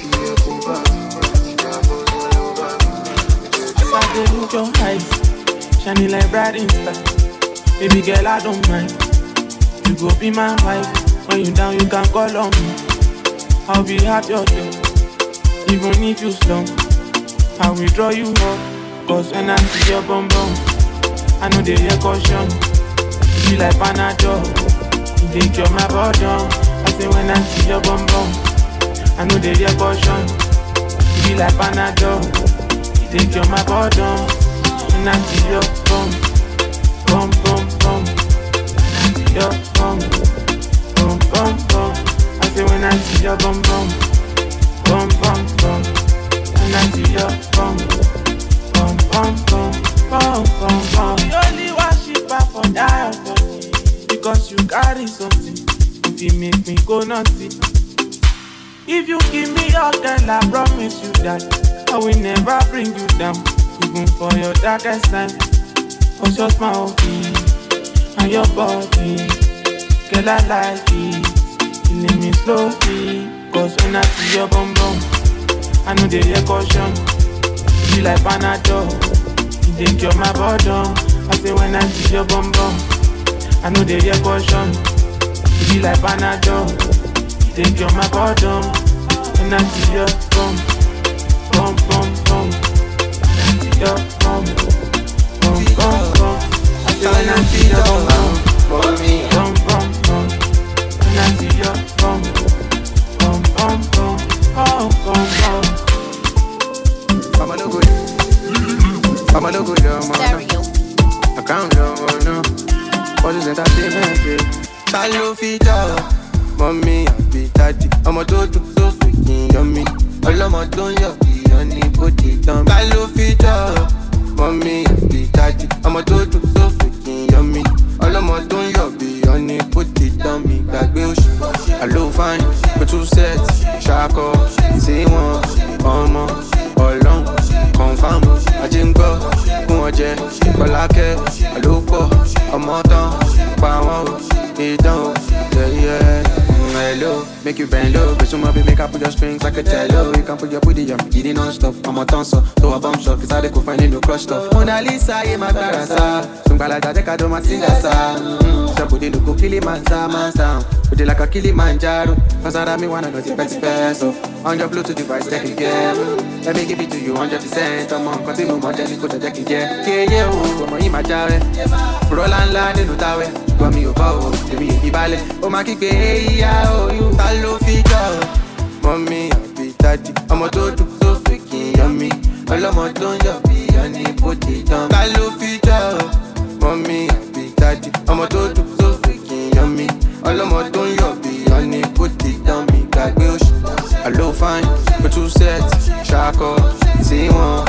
I look your eyes, shining like bright star. Baby girl, I don't mind. You go be my wife. When you down, you can call on me. I'll be at your door, even if you slump. I will draw you up, cause when I see your bum bum, I know they hear caution. You be like Panadol, you take your my bottom. I say when I see your bum bum, I know they hear caution. You be like Panadol, you take your my bottom. When I see your bum, I see your bum, I say when I see your bum. When I see your bum. You only worship her for that body, because you carry something. If you make me go naughty, if you give me your girl, I promise you that I will never bring you down, even for your darkest time. Cause your smile and your body, girl, I like it. Killing me slowly, cause when I see your bum, I know they hear caution. You be like Panadol, you take your my bottom. I say when I see your bum, I know they hear caution. You be like Panadol, you take your my bottom. When I see your bum. I see your bum. I say when I see your bum, when I see your bum.
I'm a logo, I can't no. What is entertainment? Talo feature, mommy, I be daddy. I'm a dodo, so freaking yummy. All of my don't yucky, honey, put it down. Talo feature, mommy, I be daddy. I'm a dodo, so freaking yummy. All of my don't yucky, honey, put it down. Me back bills, I look fine, but two sets, shako, say one, along, confirm, I didn't go, Kumaje, Kolake, I look up, I'm out down, power, it down, yeah, hello,
make you bend low. But some make up put your strings like a cello. You can put your booty up, you non stop. I'm a dancer, so a bum shot, cause I go find no crush stuff. Mona Lisa, yeah, my barasa. Sumbala Jadeka, do my singer, so put it look Kilimanjaro, man down. Put it like a Kilimanjaro. Cause I me wanna know the best so on your Bluetooth device, take care. Let me give it to you 100%. I'm on, cause you know my jelly could have taken care. Yeah, oh, my imagine. Roland Land in Utawe. Got me over, give me a valley. Oh, my kick, yeah, oh, you follow feature. Mommy, I'll be daddy. I'm a total so freaking yummy. All of my don't you be any put it on. Follow feature. Mommy, I'll be daddy. I'm a total so freaking yummy. All of my don't you be any put it on me. Like Welsh. Hello, fine, for 2 sets. Shako, see one,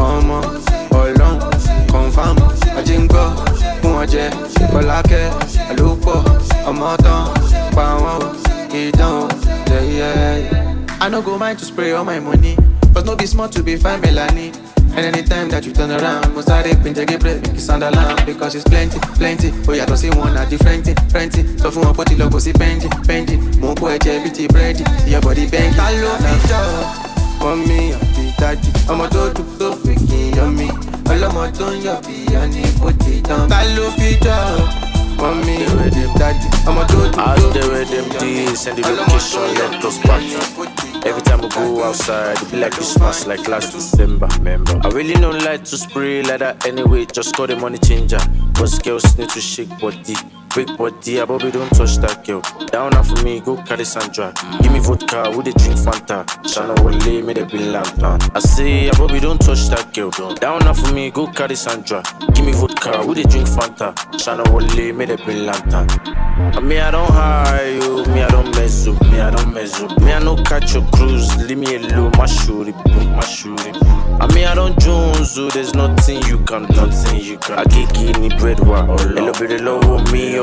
all on, confirm. I jingle, Muaje, Polake, Alupo, Amoton, Power, Idon, yeah. I no go mind to spray all my money, but no be smart to be fine, Melanie. And anytime that you turn around, must I rip into get bread, make it sound alarm. Because it's plenty. Oh, yeah, don't see one at different thing. So for one put it logo, see Benji. Moko HBT bready, your body bang. Hello, feature. Mommy, I'll be daddy. I'm a total so freaking yummy. All of my tongue, you'll be honey, put it down. Hello, feature. Mommy, daddy. I'm a total
out there with them D's, send the location, let us party. Every time I go outside, it be like Christmas, like last December, remember. I really don't like to spray like that anyway, just call the money changer. Cause girls need to shake body, break body, I Bobby don't touch that girl. Down now for me, go carry Sandra. Give me vodka, with the drink Fanta. Shana Wale, me the bill lamp. I say, I Bobby don't touch that girl. Down now for me, go carry Sandra. Give me vodka, with the drink Fanta. Shana Wale, me the bill lamp. Me, I don't hire you, me, I don't mess up, me, I no catch your cruise, leave me alone, my shooty. I mean, I don't Jones, so there's nothing you can. I can't give me bread, wa. A little bit of love, me,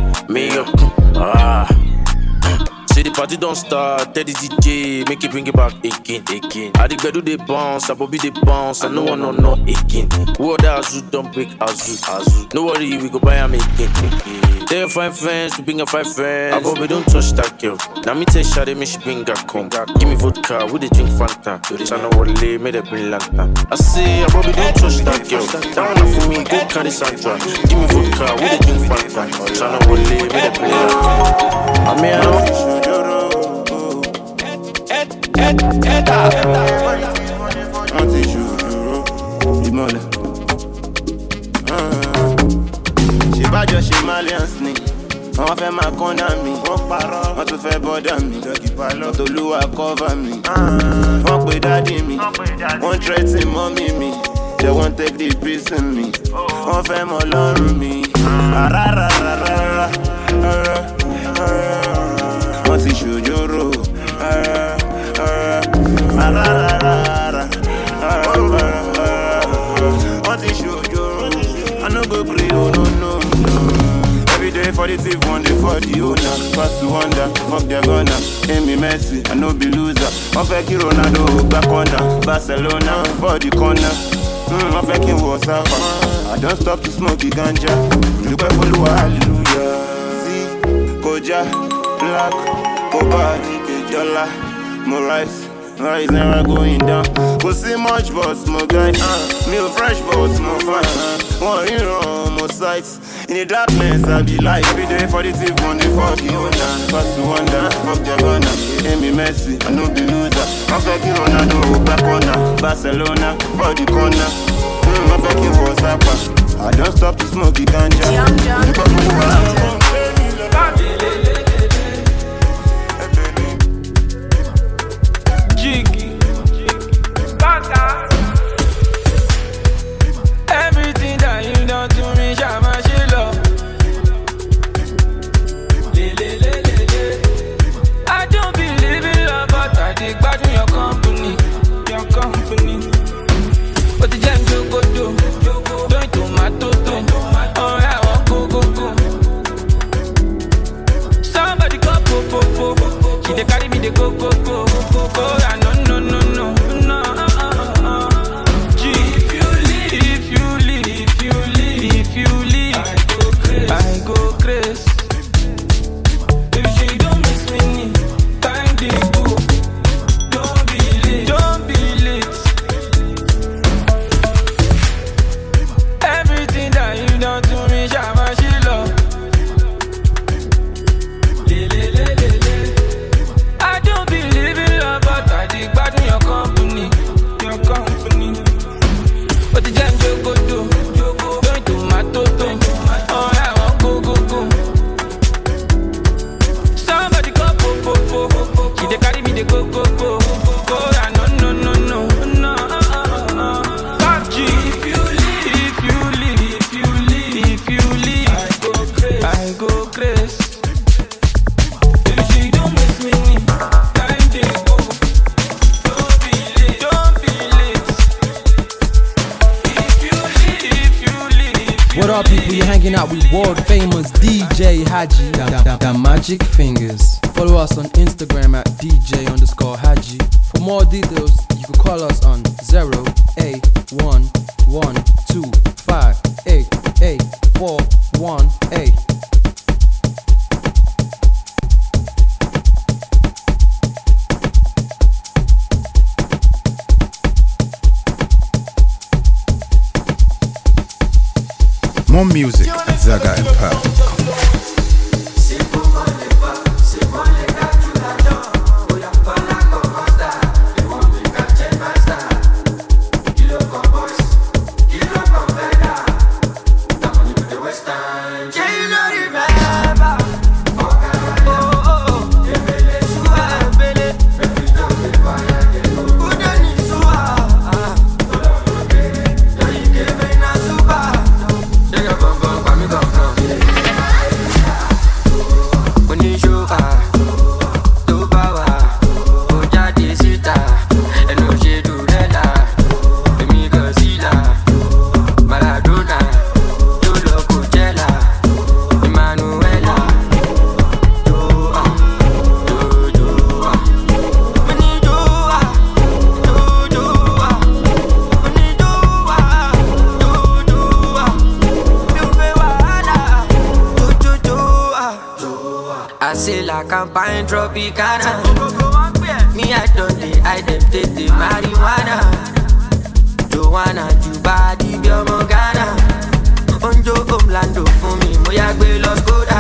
say the party don't start, tell the DJ, make it bring it back again. I think do they bounce, I Bobby they bounce, and no one no again. Word Azu don't break Azu. No worry, we go buy a make it. They 5 friends, we bring a 5 friends. I Bobby don't touch that girl. Now me tell Shade, me she bring her come. Give me vodka, with the drink Fanta. Chana Wale, me the bring lantern. I say, I Bobby don't touch that girl. Down for me, go carry Sandra. Give me vodka, with the drink Fanta. Chana Wale, me the bring lantern. I mean, I don't.
She bad just she Malians ni. Wọ́n fẹ́ máa kọ́nà mi. Wọ́n tún fẹ́ bọ́dà mi. Tolúwa cover mi. Wọ́n pe daddy mi. Wọ́n threaten mommy mi. They won't take the piece in me. Wọ́n fẹ́ mọ lọ́rùn mi. Wọ́n ti ṣòjóró. Wọ́n ti ṣòjóró. I no go gree, oh no. Every day for the thief, one day for the owner. Pass to wonder, fuck their gunner. Aim me Messi, I no be loser. Wọ́n fẹ́ kí Ronaldo back corner. Barcelona for the corner. Wọ́n fẹ́ kí n wọ sáfà. I don't stop to smoke the ganja. Dúpẹ́ f'Olúwa, hallelujah. See, Koja, Black, Cobalt, Dollar, more rice never going down. Go see much but more guys. Me a fresh but more fine. One hero, more sights. In the darkness I be like every day for the thief, one day for the owner. Pass to wonder, fuck their gunner. Aim me Messi, I no be loser. I'm fucking Ronaldo, back corner. Barcelona, for the corner. I'm fucking for Sapa. I don't stop to smoke the ganja.
Everything that you done to me, Shama Shilo. I don't believe in love, but I dig back in your company. What the jam you go do? Don't tomato, oh yeah, go. Somebody go, she dey carry me, they go. I no. I go crazy. If you don't miss me, time
jogodo, going to my toto. Oh yeah, go go go. Somebody go po po po. She dey carry me dey go go go. Go yeah, no. PUBG, if you leave, I go crazy. If you don't miss me, time dey go. Don't be late. If you leave.
What up, people? You're hanging out with world famous DJ Haji, the Magic Fingers. Follow us on Instagram at DJ_Haji. For more details, you can call us on 08112588841.
More music at ZagaEmpire.com.
Campaign Tropicana. Me I don't I dem take the marijuana. Joanna, Juba, di Biomogana. Onjo Omlando for me, moya gbe los goda.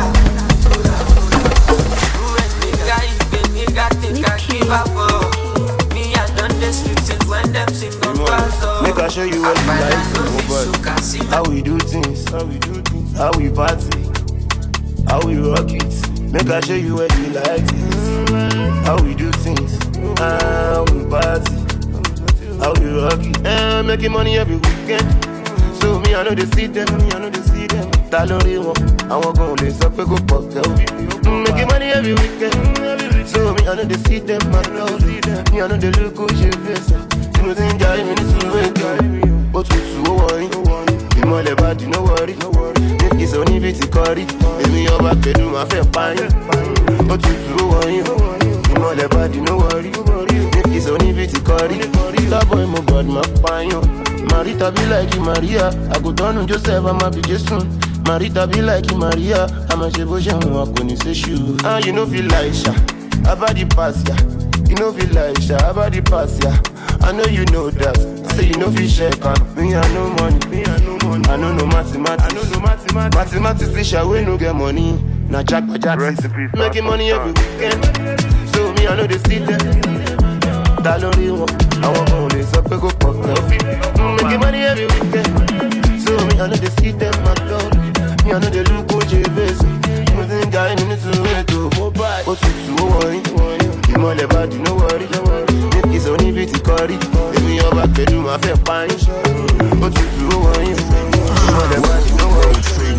Me got think I give up. Me I done the streets when them sing on pass.
Make I show you what we like, how we do things, how we party, how we rock it. Make I show you what you like it. How we do things, how we party, how we rock it. Making money every weekend. So me I know they see them, Talori one, I want go let up go pop. Making money every weekend. So me I know they see them, I know me I know they look good, she face. You know they enjoy me, this is way go. But you so worry, you more about no worry. It's only bit curry. Baby, you're back to do my fair pine. But you do want you. You know the body, no worry. It's only bit curry. That boy, my God, my pine. Marita be like you, Maria. I go down on Joseph, I'm a big soon. Marita be like you, Maria. I'm a Cheboja, I'm a when you say shoe. Ah, you know, feel like Sha. About the pass, yeah. You know, feel like Sha. About the pass, yeah. I know you know that. Say you know, feel shake. Me, I know money. I know no mathematics. Mathematics is sure we no get money. Now Jack making money every weekend. So me I know they see them. Talori one, I want go let up go pop. Making money every weekend. So me I know they see them, my God. Me I know they look good, you face. You know they guy in the way to mobile. But you so worry, you more the body, no worry. It's only bit curry. Baby, you're back to do my fair pine. But you so worry, you more the body, no worry.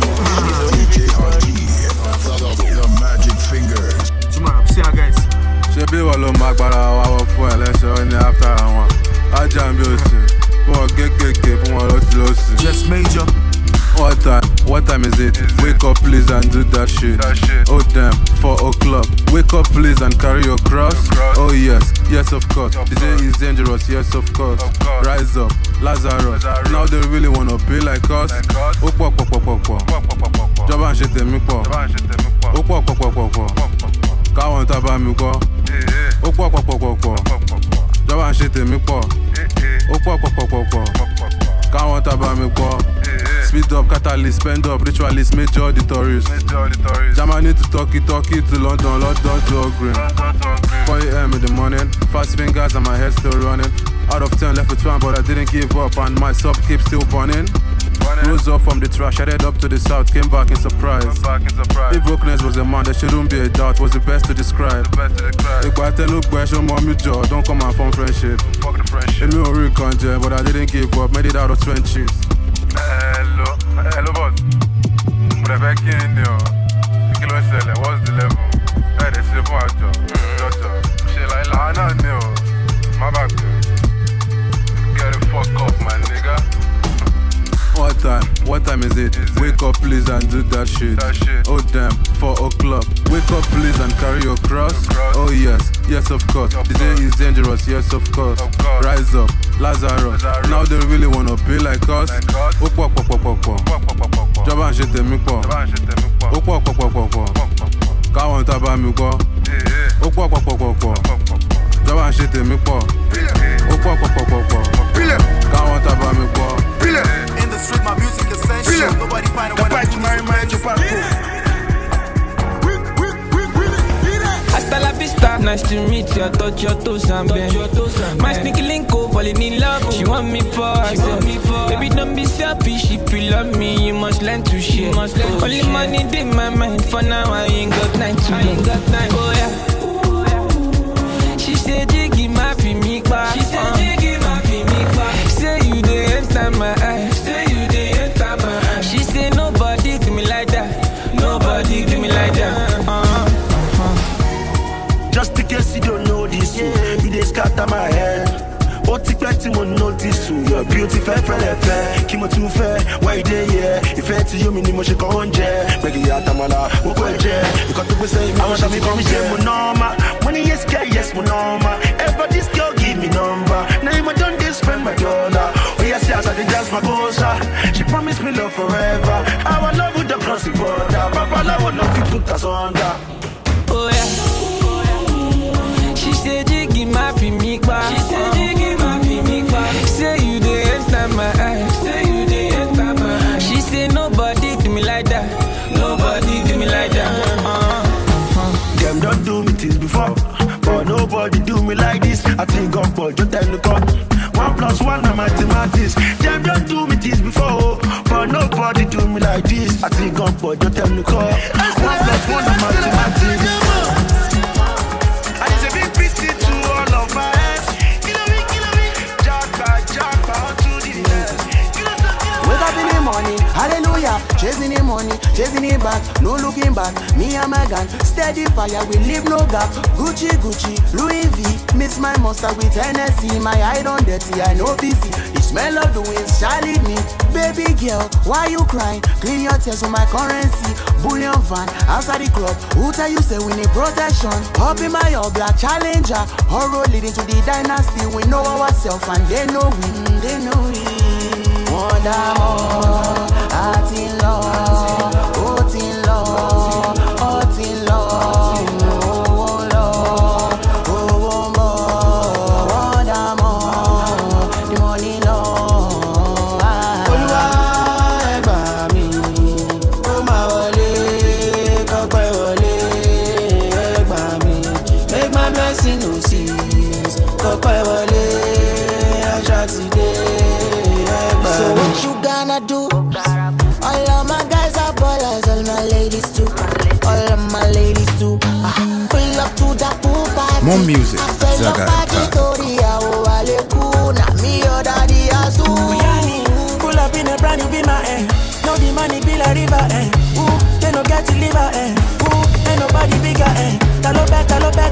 The Magic Fingers.
Guys.
Ṣebí wọ́n ló máa gbára wa wọ fún ẹlẹ́ṣọ́ ní after àwọn ajá ń bí òsì fún wọn kéékèèké fún wọn lọ́sí.
Just major.
What time is it? Wake up please and do that shit. Oh damn, 4 o'clock. Wake up please and carry your cross. Oh yes of course. The day is dangerous, yes of course. Rise up, Lazarus. Now they really wanna be like us. Ó pọ̀. Jọba ń ṣe tèmi pọ̀. Ó pọ̀. Káwọn tá bá mi gbọ́. Ó pọ̀. Jọba ń ṣe tèmi pọ̀. Ó pọ̀. Káwọn tá bá mi gbọ́. Speed up, catalyst, spend up, ritualist, major auditories. Germany to Turkey to London to Green. 4 a.m. in the morning, fast fingers and my head still running. Out of 10 left with 1, but I didn't give up, and my sub keeps still burning. Rose up from the trash, headed up to the south, came back in surprise. If brokenness was a man, there shouldn't be a doubt, was the best to describe. If I tell no question, mommy jaw, don't come out from friendship. Fuck the friendship. In me real conjure, but I didn't give up, made it out of 20s. Hello boss. But if I can't know, what's the level? Hey, they say for a job. Doctor. Shit like I don't know. My back. Get the fuck off, my nigga. What time is it? Wake up please and do that shit. Oh damn, 4 o'clock. Wake up please and carry your cross. Oh yes of course. The day is dangerous, yes of course. Rise up, Lazarus. Now they really wanna be like us. Job and shit me po. Kawan taba mi go. Job and shit me po. Kawan taba mi go.
In the street, my music is essential. Nobody find out when I do this.
Hasta la vista, nice to meet you. I touch your toes and bend. My sneaky link falling in love. She want me for herself. Baby, don't be selfish. If you love me, you must learn to share. Only money in my mind. For now, I ain't got time to Oh yeah. She said, Jiggy, my me back. She said, Jiggy, my me back. Say you the enter my eyes. She say nobody do me like that. Nobody do me like that.
Just in case you don't know this, you dey scatter my head. Ó ti pẹ́ tí mo notice your beauty fẹ́ fẹ́lẹ́fẹ́. Kí mo tún fẹ́, why you dey here? Ìfẹ́ tí yóò mi ni mo ṣe kàn ń jẹ. Gbẹ̀gì àtàmàlà, ó kọ́ ẹ jẹ. Ìkan tó gbé sẹ́yìn mi, àwọn ṣàmì kan mi ṣe mo normal. Money yes girl, yes mo normal. Ever this girl give me number. Now you don't dey spend my dollar. Oh yes, yes, I dey dance my gosa. She promised me love forever. Our love would have crossed the border. Papa love would not be put us under.
Oh yeah. She said Jiggy my me back. She said Jiggy my me back. Say you the enter my eyes. Say you the enter my eyes. She said nobody do me like that. Nobody do me like that.
Them don't do me things before, but nobody do me like this. I think God but just tell the call. 1 + 1 are mathematics. Them don't do me things before, but nobody do me like this. I think God but just tell the call. 1 + 1 are mathematics. And it's a big pity to all of my heads. Kill me, jackpot, on to the next.
Wake up in the morning, hallelujah. Chasing the money, chasing it back, no looking back. Me and my gun, steady fire, we leave no gap. Gucci, Louis V, mix my monster with Hennessy. My eye don't dirty, I know busy. The smell of the winds shall lead me. Baby girl, why you crying? Clean your tears for my currency. Bullion van, outside the club. Who tell you say we need protection? Up in my all black challenger. Horror leading to the dynasty. We know ourselves and they know we. More than more, heart in love, heart in love, heart in love, oh Lord, oh more than more, the money Lord. Olúwa ẹ gbà mí, ó máa wọlé, kọ́pẹ́ wọlé, ẹ gbà mí, make my blessing no cease, kọ́pẹ́ wọlé, àṣà ti dé. So what you gonna do? All of my guys are ballers, all my ladies too. All of my ladies too. Pull up to the pool party.
More music, Zaga Empire.
Pull up in a brand new Beamer, no the money be like river, Ooh, they no get to liver, Ooh, ain't nobody bigger, Talo bet,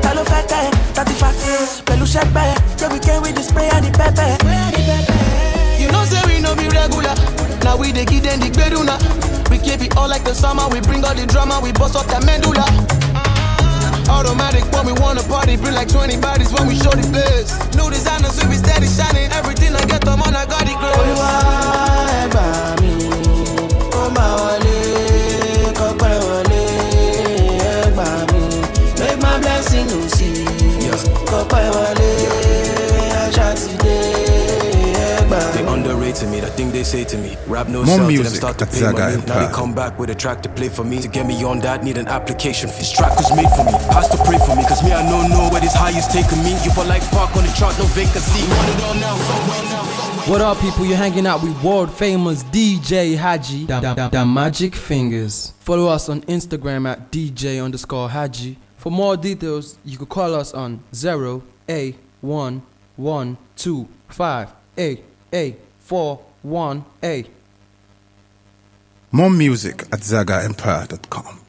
35, Pelu check back. Yeah, we came with the spray and the pepper. You know say we no be regular. Now we dey give them the beduna. We keep it all like the summer. We bring all the drama. We bust up that medulla. Automatic when we wanna party. Bring like 20 bodies when we show the place. New designers we be steady shining. Everything I get them on I got it great. Olúwa ẹ gbà mí, ó máa wọlé, kọ́pẹ́ wọlé, ẹ gbà mí. Make my blessing no cease, kọ́pẹ́ wọlé, àṣà ti dé.
They underrated me, the thing they say to me. Rap no
More
sell till them
music
start to
at
pay
Zaga
money.
Empire.
Now they come back with a track to play for me. To get me on that, need an application. This track was made for me. Pastor pray for me, cause me I don't know where this high is taking me. You for like park on the chart, no vacancy. Want it all now, fuck right now.
What up, people? You're hanging out with world famous DJ Haji, the Magic Fingers. Follow us on Instagram at DJ_Haji. For more details, you can call us on
08112588841A. More music at ZagaEmpire.com.